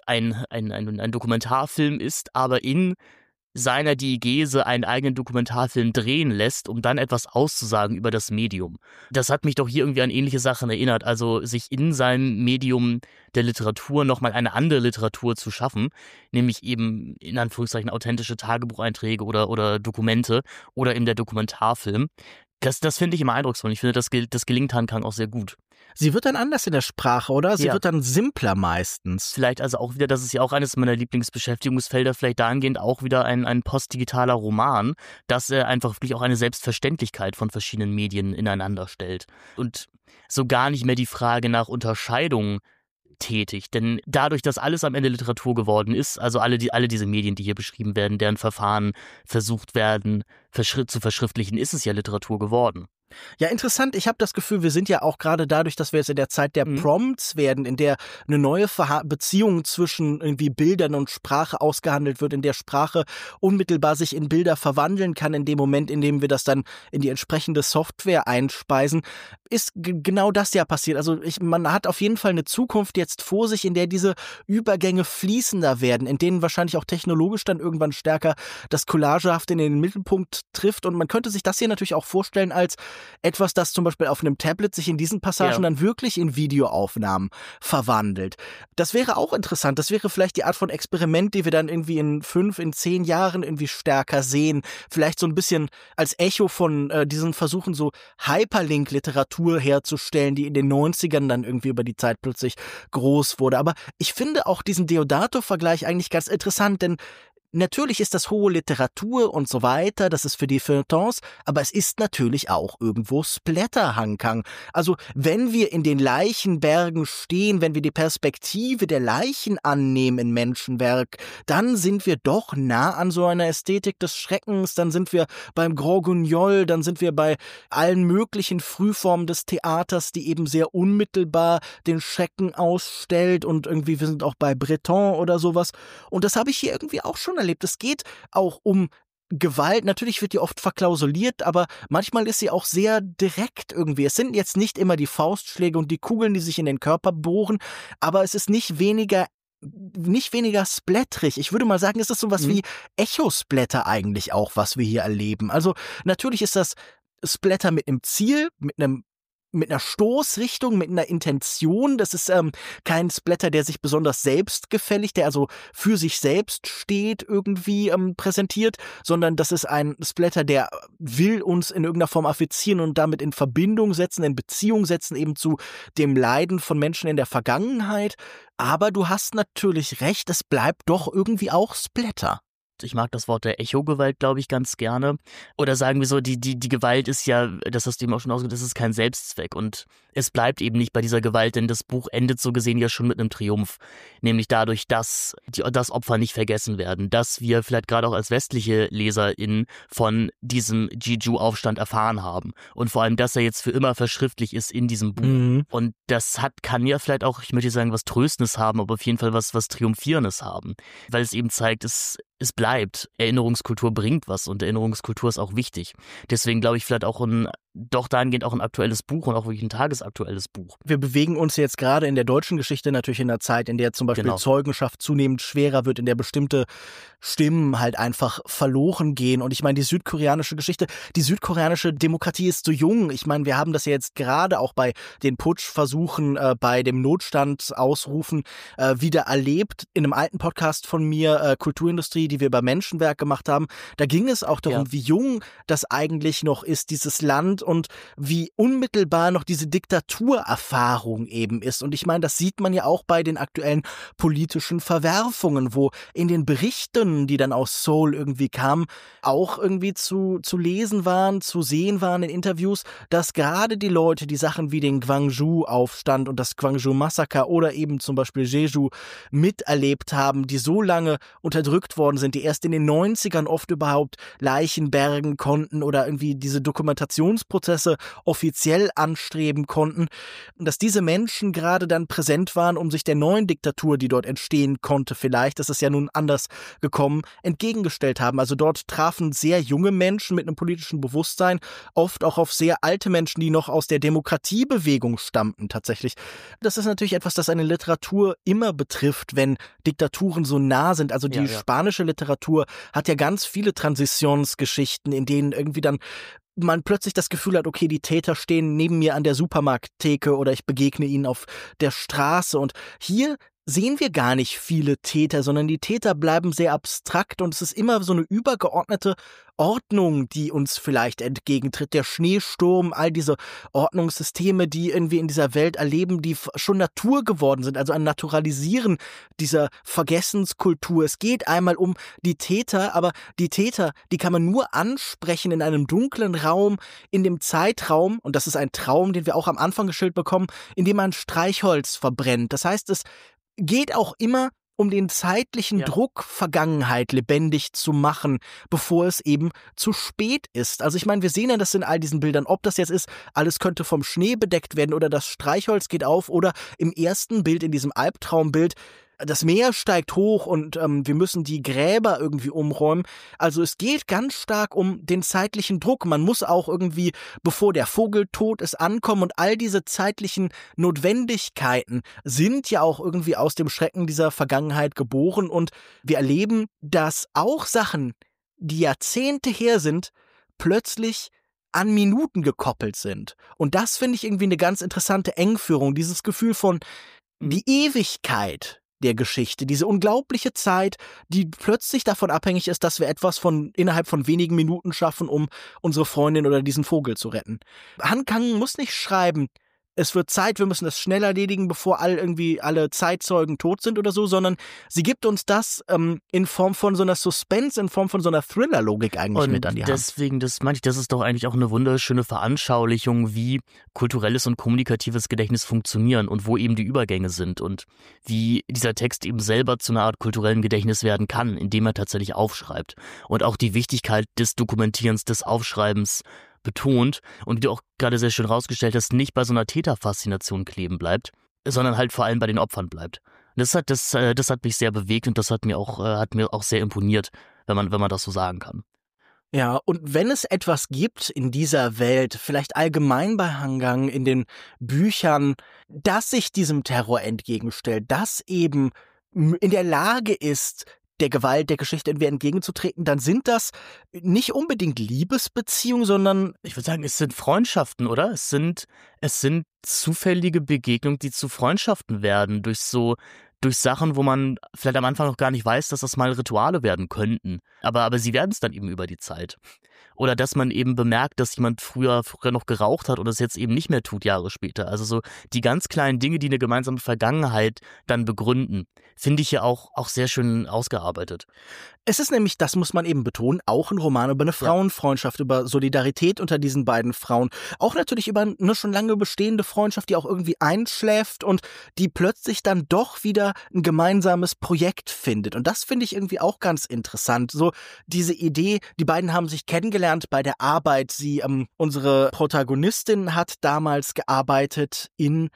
ein Dokumentarfilm ist, aber in seiner Diegese einen eigenen Dokumentarfilm drehen lässt, um dann etwas auszusagen über das Medium. Das hat mich doch hier irgendwie an ähnliche Sachen erinnert, also sich in seinem Medium der Literatur nochmal eine andere Literatur zu schaffen, nämlich eben in Anführungszeichen authentische Tagebucheinträge oder Dokumente oder eben der Dokumentarfilm. Das finde ich immer eindrucksvoll. Ich finde, das gelingt Han Kang auch sehr gut. Sie wird dann anders in der Sprache, oder? Sie wird dann simpler meistens. Vielleicht also auch wieder, das ist ja auch eines meiner Lieblingsbeschäftigungsfelder, vielleicht dahingehend auch wieder ein postdigitaler Roman, dass er einfach wirklich auch eine Selbstverständlichkeit von verschiedenen Medien ineinander stellt. Und so gar nicht mehr die Frage nach Unterscheidung tätig. Denn dadurch, dass alles am Ende Literatur geworden ist, also alle diese Medien, die hier beschrieben werden, deren Verfahren versucht werden, zu verschriftlichen, ist es ja Literatur geworden. Ja, interessant. Ich habe das Gefühl, wir sind ja auch gerade dadurch, dass wir jetzt in der Zeit der Prompts werden, in der eine neue Beziehung zwischen irgendwie Bildern und Sprache ausgehandelt wird, in der Sprache unmittelbar sich in Bilder verwandeln kann, in dem Moment, in dem wir das dann in die entsprechende Software einspeisen, ist genau das ja passiert. Also man hat auf jeden Fall eine Zukunft jetzt vor sich, in der diese Übergänge fließender werden, in denen wahrscheinlich auch technologisch dann irgendwann stärker das Collagehafte in den Mittelpunkt trifft. Und man könnte sich das hier natürlich auch vorstellen als etwas, das zum Beispiel auf einem Tablet sich in diesen Passagen dann wirklich in Videoaufnahmen verwandelt. Das wäre auch interessant. Das wäre vielleicht die Art von Experiment, die wir dann irgendwie in 5, in 10 Jahren irgendwie stärker sehen. Vielleicht so ein bisschen als Echo von diesen Versuchen, so Hyperlink-Literatur herzustellen, die in den 90ern dann irgendwie über die Zeit plötzlich groß wurde. Aber ich finde auch diesen Deodato-Vergleich eigentlich ganz interessant, denn natürlich ist das hohe Literatur und so weiter, das ist für die Feuilletons, aber es ist natürlich auch irgendwo Splatter, Han Kang. Also wenn wir in den Leichenbergen stehen, wenn wir die Perspektive der Leichen annehmen in Menschenwerk, dann sind wir doch nah an so einer Ästhetik des Schreckens, dann sind wir beim Grand Guignol, dann sind wir bei allen möglichen Frühformen des Theaters, die eben sehr unmittelbar den Schrecken ausstellt und irgendwie, wir sind auch bei Breton oder sowas. Und das habe ich hier irgendwie auch schon erlebt. Es geht auch um Gewalt, natürlich wird die oft verklausuliert, aber manchmal ist sie auch sehr direkt irgendwie. Es sind jetzt nicht immer die Faustschläge und die Kugeln, die sich in den Körper bohren, aber es ist nicht weniger splatterig. Ich würde mal sagen, es ist sowas wie Echo-Splatter eigentlich auch, was wir hier erleben. Also natürlich ist das Splatter mit einem Ziel, mit einer Stoßrichtung, mit einer Intention. Das ist kein Splatter, der sich besonders selbstgefällig, der also für sich selbst steht, irgendwie präsentiert, sondern das ist ein Splatter, der will uns in irgendeiner Form affizieren und damit in Verbindung setzen, in Beziehung setzen, eben zu dem Leiden von Menschen in der Vergangenheit. Aber du hast natürlich recht, es bleibt doch irgendwie auch Splatter. ich mag das Wort der Echo-Gewalt, glaube ich, ganz gerne. Oder sagen wir so, die Gewalt ist ja, das hast du eben auch schon ausgedrückt, das ist kein Selbstzweck. Und es bleibt eben nicht bei dieser Gewalt, denn das Buch endet so gesehen ja schon mit einem Triumph. Nämlich dadurch, dass das Opfer nicht vergessen werden. Dass wir vielleicht gerade auch als westliche LeserInnen von diesem Jeju-Aufstand erfahren haben. Und vor allem, dass er jetzt für immer verschriftlich ist in diesem Buch. Mhm. Und das kann ja vielleicht auch, ich möchte sagen, was Tröstendes haben, aber auf jeden Fall was Triumphierendes haben. Weil es eben zeigt, es bleibt. Erinnerungskultur bringt was und Erinnerungskultur ist auch wichtig. Deswegen glaube ich vielleicht auch doch dahingehend auch ein aktuelles Buch und auch wirklich ein tagesaktuelles Buch. Wir bewegen uns jetzt gerade in der deutschen Geschichte natürlich in einer Zeit, in der zum Beispiel Zeugenschaft zunehmend schwerer wird, in der bestimmte Stimmen halt einfach verloren gehen. Und ich meine, die südkoreanische Demokratie ist so jung. Ich meine, wir haben das ja jetzt gerade auch bei den Putschversuchen, bei dem Notstandsausrufen wieder erlebt. In einem alten Podcast von mir, Kulturindustrie, die wir bei Menschenwerk gemacht haben, da ging es auch darum, wie jung das eigentlich noch ist, dieses Land, und wie unmittelbar noch diese Diktaturerfahrung eben ist. Und ich meine, das sieht man ja auch bei den aktuellen politischen Verwerfungen, wo in den Berichten, die dann aus Seoul irgendwie kamen, auch irgendwie zu lesen waren, zu sehen waren in Interviews, dass gerade die Leute, die Sachen wie den Gwangju-Aufstand und das Gwangju-Massaker oder eben zum Beispiel Jeju miterlebt haben, die so lange unterdrückt worden sind, die erst in den 90ern oft überhaupt Leichen bergen konnten oder irgendwie diese Dokumentationsprozesse offiziell anstreben konnten, dass diese Menschen gerade dann präsent waren, um sich der neuen Diktatur, die dort entstehen konnte vielleicht, das ist ja nun anders gekommen, entgegengestellt haben. Also dort trafen sehr junge Menschen mit einem politischen Bewusstsein oft auch auf sehr alte Menschen, die noch aus der Demokratiebewegung stammten tatsächlich. Das ist natürlich etwas, das eine Literatur immer betrifft, wenn Diktaturen so nah sind. Also die spanische Literatur hat ja ganz viele Transitionsgeschichten, in denen irgendwie dann man plötzlich das Gefühl hat, okay, die Täter stehen neben mir an der Supermarkttheke oder ich begegne ihnen auf der Straße. Und hier sehen wir gar nicht viele Täter, sondern die Täter bleiben sehr abstrakt und es ist immer so eine übergeordnete Ordnung, die uns vielleicht entgegentritt. Der Schneesturm, all diese Ordnungssysteme, die irgendwie in dieser Welt erleben, die schon Natur geworden sind, also ein Naturalisieren dieser Vergessenskultur. Es geht einmal um die Täter, aber die Täter, die kann man nur ansprechen in einem dunklen Raum, in dem Zeitraum, und das ist ein Traum, den wir auch am Anfang geschildert bekommen, in dem man Streichholz verbrennt. Das heißt, es geht auch immer um den zeitlichen Druck, Vergangenheit lebendig zu machen, bevor es eben zu spät ist. Also ich meine, wir sehen ja das in all diesen Bildern, ob das jetzt ist, alles könnte vom Schnee bedeckt werden oder das Streichholz geht auf oder im ersten Bild, in diesem Albtraumbild, das Meer steigt hoch und wir müssen die Gräber irgendwie umräumen. Also es geht ganz stark um den zeitlichen Druck. Man muss auch irgendwie, bevor der Vogel tot ist, ankommen. Und all diese zeitlichen Notwendigkeiten sind ja auch irgendwie aus dem Schrecken dieser Vergangenheit geboren. Und wir erleben, dass auch Sachen, die Jahrzehnte her sind, plötzlich an Minuten gekoppelt sind. Und das finde ich irgendwie eine ganz interessante Engführung. Dieses Gefühl von die Ewigkeit der Geschichte, diese unglaubliche Zeit, die plötzlich davon abhängig ist, dass wir etwas innerhalb von wenigen Minuten schaffen, um unsere Freundin oder diesen Vogel zu retten. Han Kang muss nicht schreiben, es wird Zeit, wir müssen das schnell erledigen, bevor alle Zeitzeugen tot sind oder so, sondern sie gibt uns das in Form von so einer Suspense, in Form von so einer Thriller-Logik eigentlich mit an die Hand. Deswegen, das ist doch eigentlich auch eine wunderschöne Veranschaulichung, wie kulturelles und kommunikatives Gedächtnis funktionieren und wo eben die Übergänge sind und wie dieser Text eben selber zu einer Art kulturellem Gedächtnis werden kann, indem er tatsächlich aufschreibt. Und auch die Wichtigkeit des Dokumentierens, des Aufschreibens betont und wie du auch gerade sehr schön rausgestellt hast, nicht bei so einer Täterfaszination kleben bleibt, sondern halt vor allem bei den Opfern bleibt. Das hat mich sehr bewegt und das hat mir auch sehr imponiert, wenn man das so sagen kann. Ja, und wenn es etwas gibt in dieser Welt, vielleicht allgemein bei Han Kang in den Büchern, das sich diesem Terror entgegenstellt, das eben in der Lage ist, der Gewalt, der Geschichte irgendwie entgegenzutreten, dann sind das nicht unbedingt Liebesbeziehungen, sondern ich würde sagen, es sind Freundschaften, oder? Es sind zufällige Begegnungen, die zu Freundschaften werden, durch Sachen, wo man vielleicht am Anfang noch gar nicht weiß, dass das mal Rituale werden könnten. Aber sie werden es dann eben über die Zeit. Oder dass man eben bemerkt, dass jemand früher noch geraucht hat und es jetzt eben nicht mehr tut, Jahre später. Also so die ganz kleinen Dinge, die eine gemeinsame Vergangenheit dann begründen, finde ich ja auch sehr schön ausgearbeitet. Es ist nämlich, das muss man eben betonen, auch ein Roman über eine Frauenfreundschaft, über Solidarität unter diesen beiden Frauen. Auch natürlich über eine schon lange bestehende Freundschaft, die auch irgendwie einschläft und die plötzlich dann doch wieder ein gemeinsames Projekt findet. Und das finde ich irgendwie auch ganz interessant. So diese Idee, die beiden haben sich kennengelernt bei der Arbeit. Unsere Protagonistin hat damals gearbeitet in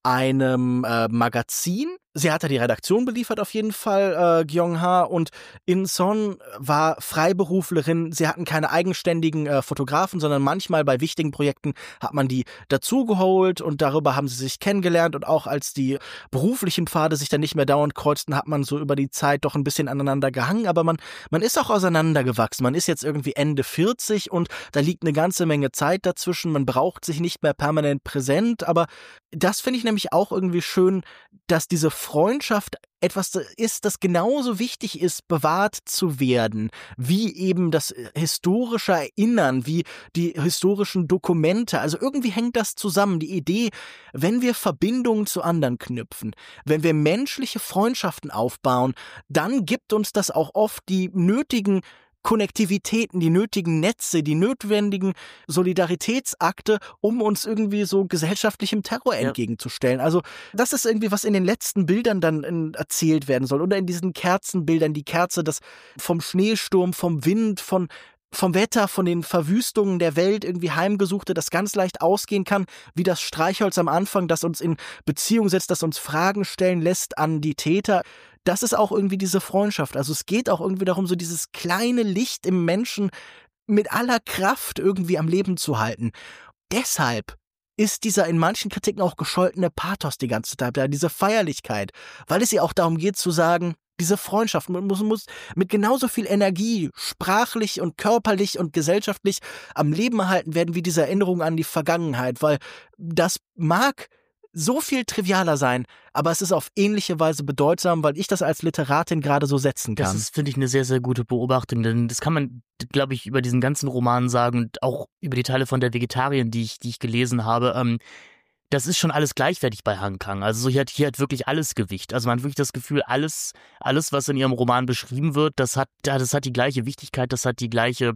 einem Magazin. Sie hatte die Redaktion beliefert auf jeden Fall, Gyung-ha, und In-son war Freiberuflerin. Sie hatten keine eigenständigen Fotografen, sondern manchmal bei wichtigen Projekten hat man die dazugeholt und darüber haben sie sich kennengelernt, und auch als die beruflichen Pfade sich dann nicht mehr dauernd kreuzten, hat man so über die Zeit doch ein bisschen aneinander gehangen, aber man ist auch auseinandergewachsen. Man ist jetzt irgendwie Ende 40 und da liegt eine ganze Menge Zeit dazwischen. Man braucht sich nicht mehr permanent präsent, aber das finde ich nämlich auch irgendwie schön, dass diese Freundschaft etwas ist, das genauso wichtig ist, bewahrt zu werden, wie eben das historische Erinnern, wie die historischen Dokumente. Also irgendwie hängt das zusammen. Die Idee, wenn wir Verbindungen zu anderen knüpfen, wenn wir menschliche Freundschaften aufbauen, dann gibt uns das auch oft die nötigen Konnektivitäten, die nötigen Netze, die notwendigen Solidaritätsakte, um uns irgendwie so gesellschaftlichem Terror entgegenzustellen. Also das ist irgendwie, was in den letzten Bildern dann erzählt werden soll. Oder in diesen Kerzenbildern, die Kerze, das vom Schneesturm, vom Wind, vom Wetter, von den Verwüstungen der Welt irgendwie Heimgesuchte, das ganz leicht ausgehen kann, wie das Streichholz am Anfang, das uns in Beziehung setzt, das uns Fragen stellen lässt an die Täter. Das ist auch irgendwie diese Freundschaft. Also es geht auch irgendwie darum, so dieses kleine Licht im Menschen mit aller Kraft irgendwie am Leben zu halten. Deshalb ist dieser in manchen Kritiken auch gescholtene Pathos die ganze Zeit da, diese Feierlichkeit, weil es ihr auch darum geht zu sagen, diese Freundschaft muss mit genauso viel Energie, sprachlich und körperlich und gesellschaftlich am Leben erhalten werden wie diese Erinnerung an die Vergangenheit, weil das mag so viel trivialer sein, aber es ist auf ähnliche Weise bedeutsam, weil ich das als Literatin gerade so setzen kann. Das ist, finde ich, eine sehr, sehr gute Beobachtung, denn das kann man, glaube ich, über diesen ganzen Roman sagen und auch über die Teile von der Vegetarierin, die ich gelesen habe. Das ist schon alles gleichwertig bei Han Kang. Also hier hat wirklich alles Gewicht. Also man hat wirklich das Gefühl, alles, was in ihrem Roman beschrieben wird, das hat die gleiche Wichtigkeit, das hat die gleiche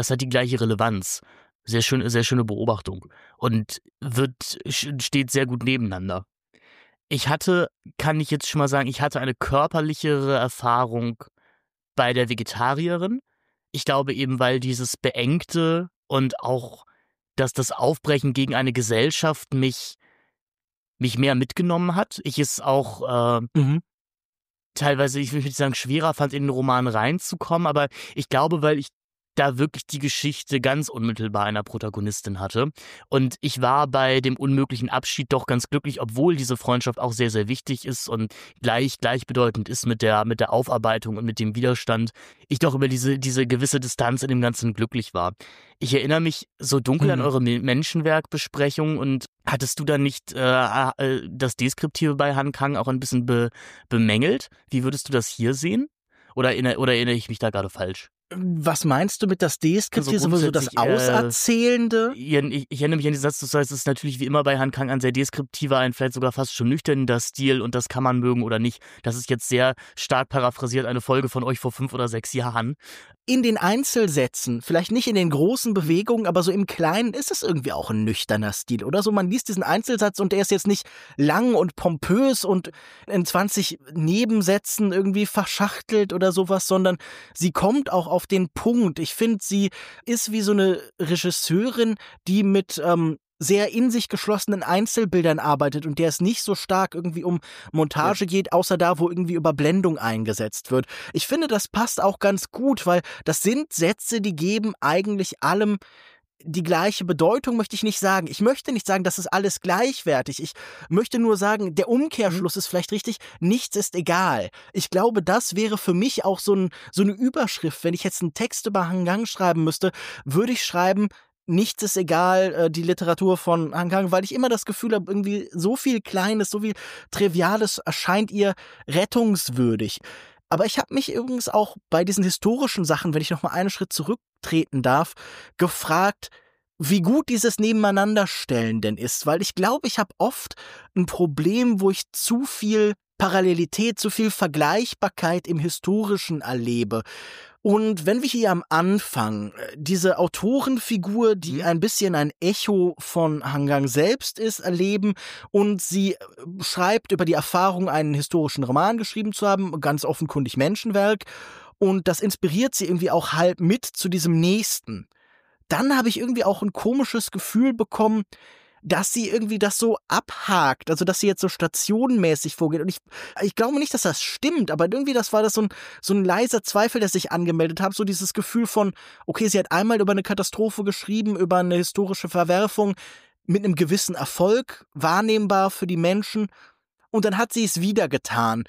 Relevanz. Sehr schöne Beobachtung. Und steht sehr gut nebeneinander. Kann ich jetzt schon mal sagen, ich hatte eine körperlichere Erfahrung bei der Vegetarierin. Ich glaube eben, weil dieses Beengte und auch das Aufbrechen gegen eine Gesellschaft mich mehr mitgenommen hat. Ich es auch teilweise, ich will nicht sagen, schwerer fand, in den Roman reinzukommen, aber ich glaube, weil ich da wirklich die Geschichte ganz unmittelbar einer Protagonistin hatte. Und ich war bei dem unmöglichen Abschied doch ganz glücklich, obwohl diese Freundschaft auch sehr, sehr wichtig ist und gleichbedeutend ist mit der Aufarbeitung und mit dem Widerstand. Ich doch über diese gewisse Distanz in dem Ganzen glücklich war. Ich erinnere mich so dunkel an eure Menschenwerkbesprechung, und hattest du da nicht das Deskriptive bei Han Kang auch ein bisschen bemängelt? Wie würdest du das hier sehen? Oder erinnere ich mich da gerade falsch? Was meinst du mit das Deskriptive, so das Auserzählende? Ich erinnere mich an den Satz, das heißt, es ist natürlich wie immer bei Han Kang ein sehr deskriptiver, ein vielleicht sogar fast schon nüchterner Stil, und das kann man mögen oder nicht. Das ist jetzt sehr stark paraphrasiert, eine Folge von euch vor 5 oder 6 Jahren. In den Einzelsätzen, vielleicht nicht in den großen Bewegungen, aber so im Kleinen ist es irgendwie auch ein nüchterner Stil, oder so? Man liest diesen Einzelsatz und der ist jetzt nicht lang und pompös und in 20 Nebensätzen irgendwie verschachtelt oder sowas, sondern sie kommt auch auf den Punkt. Ich finde, sie ist wie so eine Regisseurin, die mit sehr in sich geschlossenen Einzelbildern arbeitet und der es nicht so stark irgendwie um Montage geht, außer da, wo irgendwie Überblendung eingesetzt wird. Ich finde, das passt auch ganz gut, weil das sind Sätze, die geben eigentlich allem die gleiche Bedeutung, möchte ich nicht sagen. Ich möchte nicht sagen, das ist alles gleichwertig. Ich möchte nur sagen, der Umkehrschluss ist vielleicht richtig, nichts ist egal. Ich glaube, das wäre für mich auch so eine Überschrift. Wenn ich jetzt einen Text über Han Kang schreiben müsste, würde ich schreiben, nichts ist egal, die Literatur von Han Kang, weil ich immer das Gefühl habe, irgendwie so viel Kleines, so viel Triviales erscheint ihr rettungswürdig. Aber ich habe mich übrigens auch bei diesen historischen Sachen, wenn ich noch mal einen Schritt zurücktreten darf, gefragt, wie gut dieses Nebeneinanderstellen denn ist. Weil ich glaube, ich habe oft ein Problem, wo ich zu viel Parallelität, so viel Vergleichbarkeit im Historischen erlebe. Und wenn wir hier am Anfang diese Autorenfigur, die ein bisschen ein Echo von Han Gang selbst ist, erleben und sie schreibt über die Erfahrung, einen historischen Roman geschrieben zu haben, ganz offenkundig Menschenwerk, und das inspiriert sie irgendwie auch halb mit zu diesem nächsten. Dann habe ich irgendwie auch ein komisches Gefühl bekommen, dass sie irgendwie das so abhakt, also dass sie jetzt so stationenmäßig vorgeht. Und ich glaube nicht, dass das stimmt, aber irgendwie war das so ein leiser Zweifel, der sich angemeldet hat, so dieses Gefühl von, okay, sie hat einmal über eine Katastrophe geschrieben, über eine historische Verwerfung mit einem gewissen Erfolg, wahrnehmbar für die Menschen, und dann hat sie es wieder getan.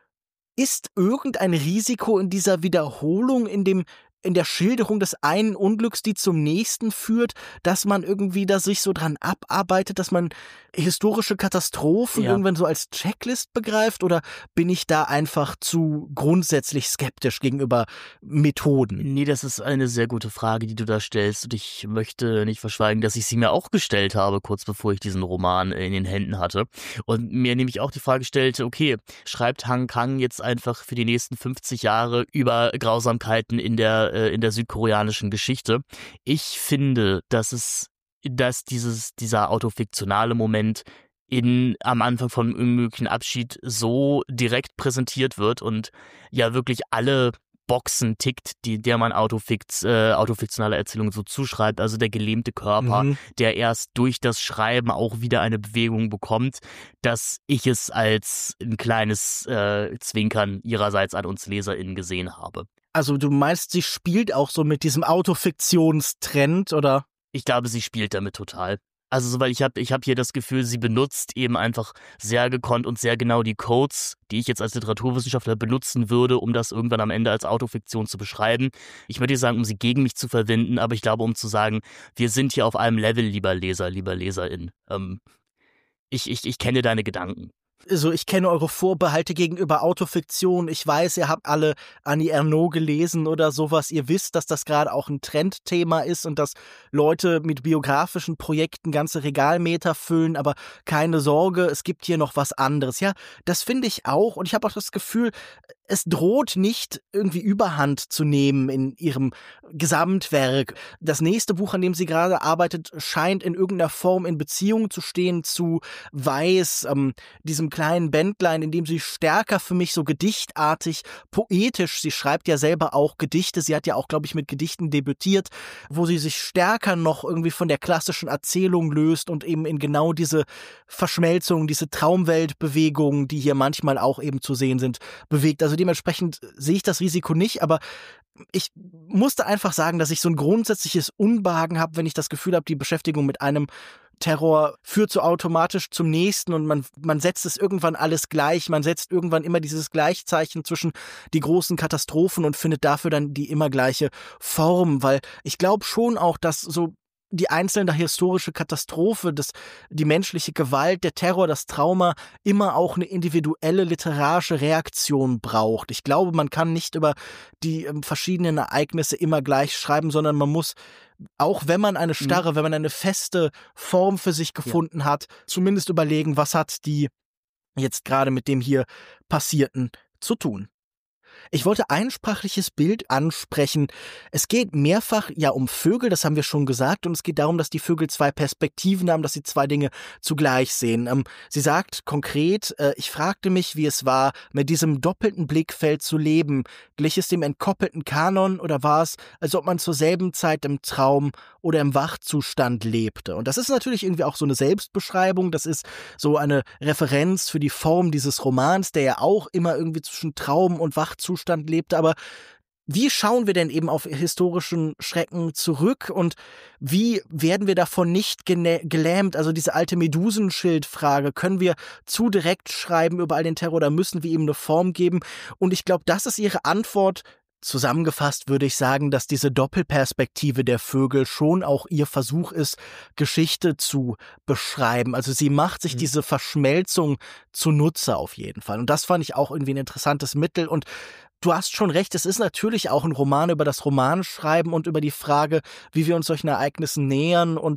Ist irgendein Risiko in dieser Wiederholung, in der Schilderung des einen Unglücks, die zum nächsten führt, dass man irgendwie da sich so dran abarbeitet, dass man historische Katastrophen irgendwann so als Checklist begreift, oder bin ich da einfach zu grundsätzlich skeptisch gegenüber Methoden? Nee, das ist eine sehr gute Frage, die du da stellst, und ich möchte nicht verschweigen, dass ich sie mir auch gestellt habe, kurz bevor ich diesen Roman in den Händen hatte, und mir nämlich auch die Frage stellte, okay, schreibt Han Kang jetzt einfach für die nächsten 50 Jahre über Grausamkeiten in der südkoreanischen Geschichte? Ich finde, dass dieser autofiktionale Moment am Anfang von Unmöglichen Abschied so direkt präsentiert wird und ja wirklich alle Boxen tickt, der man autofiktionale Erzählungen so zuschreibt, also der gelähmte Körper, der erst durch das Schreiben auch wieder eine Bewegung bekommt, dass ich es als ein kleines Zwinkern ihrerseits an uns LeserInnen gesehen habe. Also du meinst, sie spielt auch so mit diesem Autofiktionstrend, oder? Ich glaube, sie spielt damit total. Also, weil ich hab hier das Gefühl, sie benutzt eben einfach sehr gekonnt und sehr genau die Codes, die ich jetzt als Literaturwissenschaftler benutzen würde, um das irgendwann am Ende als Autofiktion zu beschreiben. Ich würde sagen, um sie gegen mich zu verwenden, aber ich glaube, um zu sagen, wir sind hier auf einem Level, lieber Leser, lieber Leserin. Ich kenne deine Gedanken. Also ich kenne eure Vorbehalte gegenüber Autofiktion. Ich weiß, ihr habt alle Annie Ernaux gelesen oder sowas. Ihr wisst, dass das gerade auch ein Trendthema ist und dass Leute mit biografischen Projekten ganze Regalmeter füllen. Aber keine Sorge, es gibt hier noch was anderes. Ja, das finde ich auch. Und ich habe auch das Gefühl, es droht nicht irgendwie Überhand zu nehmen in ihrem Gesamtwerk. Das nächste Buch, an dem sie gerade arbeitet, scheint in irgendeiner Form in Beziehung zu stehen zu Weiß, diesem kleinen Bändlein, in dem sie stärker für mich so gedichtartig, poetisch, sie schreibt ja selber auch Gedichte, sie hat ja auch, glaube ich, mit Gedichten debütiert, wo sie sich stärker noch irgendwie von der klassischen Erzählung löst und eben in genau diese Verschmelzung, diese Traumweltbewegung, die hier manchmal auch eben zu sehen sind, bewegt. Also dementsprechend sehe ich das Risiko nicht, aber ich musste einfach sagen, dass ich so ein grundsätzliches Unbehagen habe, wenn ich das Gefühl habe, die Beschäftigung mit einem Terror führt so automatisch zum nächsten und man setzt es irgendwann alles gleich, man setzt irgendwann immer dieses Gleichzeichen zwischen die großen Katastrophen und findet dafür dann die immer gleiche Form, weil ich glaube schon auch, dass so die einzelne historische Katastrophe, die menschliche Gewalt, der Terror, das Trauma immer auch eine individuelle literarische Reaktion braucht. Ich glaube, man kann nicht über die verschiedenen Ereignisse immer gleich schreiben, sondern man muss, auch wenn man eine starre, wenn man eine feste Form für sich gefunden hat, zumindest überlegen, was hat die jetzt gerade mit dem hier Passierten zu tun. Ich wollte ein sprachliches Bild ansprechen. Es geht mehrfach ja um Vögel, das haben wir schon gesagt, und es geht darum, dass die Vögel zwei Perspektiven haben, dass sie zwei Dinge zugleich sehen. Sie sagt konkret, ich fragte mich, wie es war, mit diesem doppelten Blickfeld zu leben. Glich es dem entkoppelten Kanon oder war es, als ob man zur selben Zeit im Traum oder im Wachzustand lebte? Und das ist natürlich irgendwie auch so eine Selbstbeschreibung, das ist so eine Referenz für die Form dieses Romans, der ja auch immer irgendwie zwischen Traum und Wachzustand lebte, aber wie schauen wir denn eben auf historischen Schrecken zurück und wie werden wir davon nicht gelähmt? Also diese alte Medusenschildfrage, können wir zu direkt schreiben über all den Terror oder müssen wir ihm eine Form geben? Und ich glaube, das ist ihre Antwort. Zusammengefasst würde ich sagen, dass diese Doppelperspektive der Vögel schon auch ihr Versuch ist, Geschichte zu beschreiben. Also sie macht sich diese Verschmelzung zunutze auf jeden Fall. Und das fand ich auch irgendwie ein interessantes Mittel. Und du hast schon recht, es ist natürlich auch ein Roman über das Romanschreiben und über die Frage, wie wir uns solchen Ereignissen nähern. Und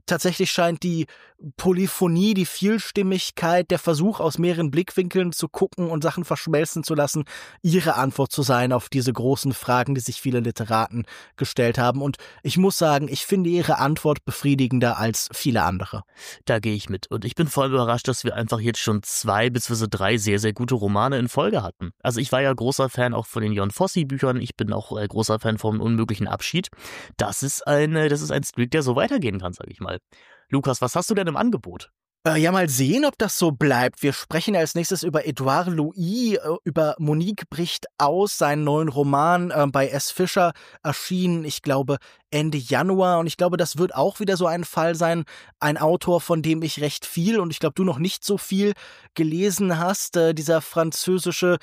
tatsächlich scheint die Polyphonie, die Vielstimmigkeit, der Versuch, aus mehreren Blickwinkeln zu gucken und Sachen verschmelzen zu lassen, ihre Antwort zu sein auf diese großen Fragen, die sich viele Literaten gestellt haben. Und ich muss sagen, ich finde ihre Antwort befriedigender als viele andere. Da gehe ich mit. Und ich bin voll überrascht, dass wir einfach jetzt schon 2 bzw. 3 sehr, sehr gute Romane in Folge hatten. Also ich war ja großer Fan auch von den Jon Fosse-Büchern. Ich bin auch großer Fan vom Unmöglichen Abschied. Das ist ein Streak, der so weitergehen kann, sage ich mal. Lukas, was hast du denn im Angebot? Ja, mal sehen, ob das so bleibt. Wir sprechen als nächstes über Edouard Louis, über Monique bricht aus, seinen neuen Roman bei S. Fischer erschienen, ich glaube, Ende Januar. Und ich glaube, das wird auch wieder so ein Fall sein, ein Autor, von dem ich recht viel und ich glaube, du noch nicht so viel gelesen hast. Dieser französische,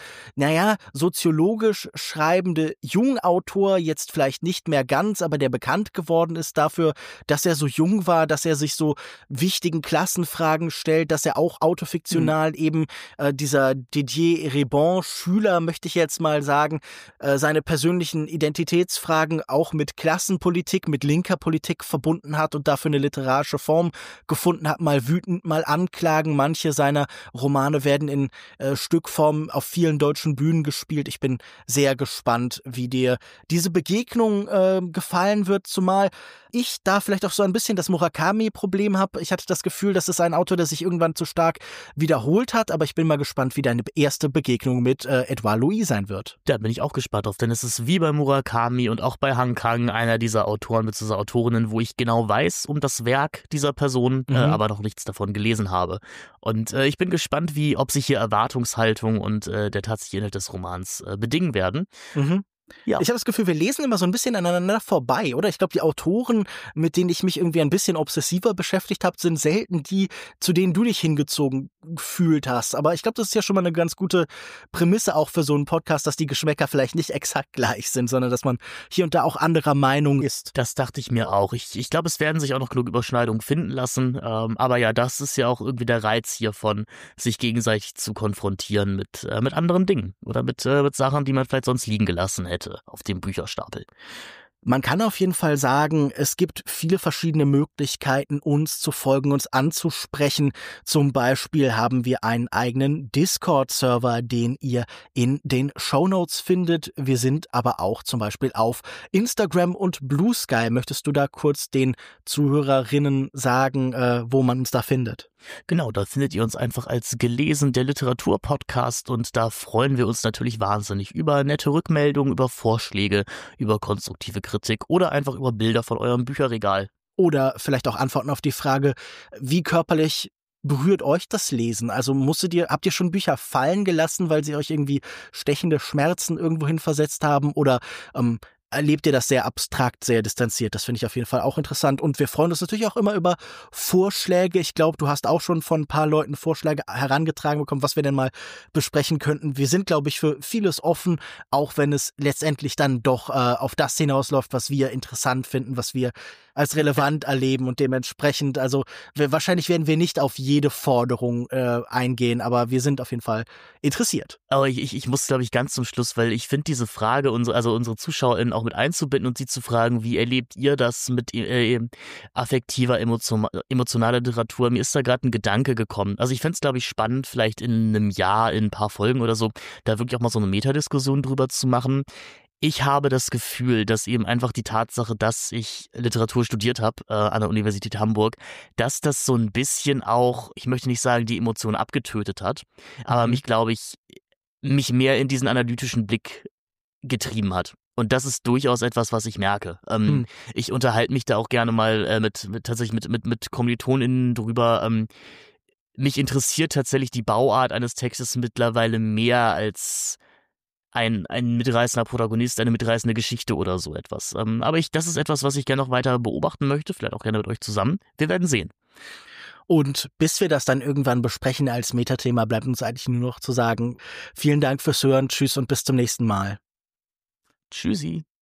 soziologisch schreibende Jungautor, jetzt vielleicht nicht mehr ganz, aber der bekannt geworden ist dafür, dass er so jung war, dass er sich so wichtigen Klassenfragen stellt, dass er auch autofiktional eben dieser Didier Ribon-Schüler, möchte ich jetzt mal sagen, seine persönlichen Identitätsfragen auch mit Klassenpolitik, mit linker Politik verbunden hat und dafür eine literarische Form gefunden hat, mal wütend, mal anklagen. Manche seiner Romane werden in Stückform auf vielen deutschen Bühnen gespielt. Ich bin sehr gespannt, wie dir diese Begegnung gefallen wird, zumal ich da vielleicht auch so ein bisschen das Murakami-Problem habe. Ich hatte das Gefühl, das ist ein Autor, der sich irgendwann zu stark wiederholt hat, aber ich bin mal gespannt, wie deine erste Begegnung mit Edouard Louis sein wird. Da bin ich auch gespannt drauf, denn es ist wie bei Murakami und auch bei Han Kang einer dieser Autoren bzw. Autorinnen, wo ich genau weiß um das Werk dieser Person, aber noch nichts davon gelesen habe. Und ich bin gespannt, ob sich hier Erwartungshaltung und der tatsächliche Inhalt des Romans bedingen werden. Ja. Ich habe das Gefühl, wir lesen immer so ein bisschen aneinander vorbei, oder? Ich glaube, die Autoren, mit denen ich mich irgendwie ein bisschen obsessiver beschäftigt habe, sind selten die, zu denen du dich hingezogen gefühlt hast. Aber ich glaube, das ist ja schon mal eine ganz gute Prämisse auch für so einen Podcast, dass die Geschmäcker vielleicht nicht exakt gleich sind, sondern dass man hier und da auch anderer Meinung ist. Das dachte ich mir auch. Ich glaube, es werden sich auch noch genug Überschneidungen finden lassen. Aber ja, das ist ja auch irgendwie der Reiz hiervon, sich gegenseitig zu konfrontieren mit anderen Dingen oder mit Sachen, die man vielleicht sonst liegen gelassen hätte auf dem Bücherstapel. Man kann auf jeden Fall sagen, es gibt viele verschiedene Möglichkeiten, uns zu folgen, uns anzusprechen. Zum Beispiel haben wir einen eigenen Discord-Server, den ihr in den Shownotes findet. Wir sind aber auch zum Beispiel auf Instagram und Blue Sky. Möchtest du da kurz den Zuhörerinnen sagen, wo man uns da findet? Genau, da findet ihr uns einfach als Gelesen, der Literatur-Podcast, und da freuen wir uns natürlich wahnsinnig über nette Rückmeldungen, über Vorschläge, über konstruktive Kritik oder einfach über Bilder von eurem Bücherregal. Oder vielleicht auch Antworten auf die Frage, wie körperlich berührt euch das Lesen? Also habt ihr schon Bücher fallen gelassen, weil sie euch irgendwie stechende Schmerzen irgendwohin versetzt haben, oder erlebt ihr das sehr abstrakt, sehr distanziert? Das finde ich auf jeden Fall auch interessant. Und wir freuen uns natürlich auch immer über Vorschläge. Ich glaube, du hast auch schon von ein paar Leuten Vorschläge herangetragen bekommen, was wir denn mal besprechen könnten. Wir sind, glaube ich, für vieles offen, auch wenn es letztendlich dann doch auf das hinausläuft, was wir interessant finden, was wir als relevant erleben, und dementsprechend, also wahrscheinlich werden wir nicht auf jede Forderung eingehen, aber wir sind auf jeden Fall interessiert. Aber ich muss, glaube ich, ganz zum Schluss, weil ich finde diese Frage, unsere ZuschauerInnen auch mit einzubinden und sie zu fragen, wie erlebt ihr das mit affektiver, emotionaler Literatur? Mir ist da gerade ein Gedanke gekommen. Also ich fände es, glaube ich, spannend, vielleicht in einem Jahr, in ein paar Folgen oder so, da wirklich auch mal so eine Metadiskussion drüber zu machen. Ich habe das Gefühl, dass eben einfach die Tatsache, dass ich Literatur studiert habe an der Universität Hamburg, dass das so ein bisschen auch, ich möchte nicht sagen, die Emotionen abgetötet hat, aber mich mehr in diesen analytischen Blick getrieben hat. Und das ist durchaus etwas, was ich merke. Ich unterhalte mich da auch gerne mal mit KommilitonInnen drüber. Mich interessiert tatsächlich die Bauart eines Textes mittlerweile mehr als ein mitreißender Protagonist, eine mitreißende Geschichte oder so etwas. Aber das ist etwas, was ich gerne noch weiter beobachten möchte, vielleicht auch gerne mit euch zusammen. Wir werden sehen. Und bis wir das dann irgendwann besprechen als Metathema, bleibt uns eigentlich nur noch zu sagen, vielen Dank fürs Hören, tschüss und bis zum nächsten Mal. Tschüssi.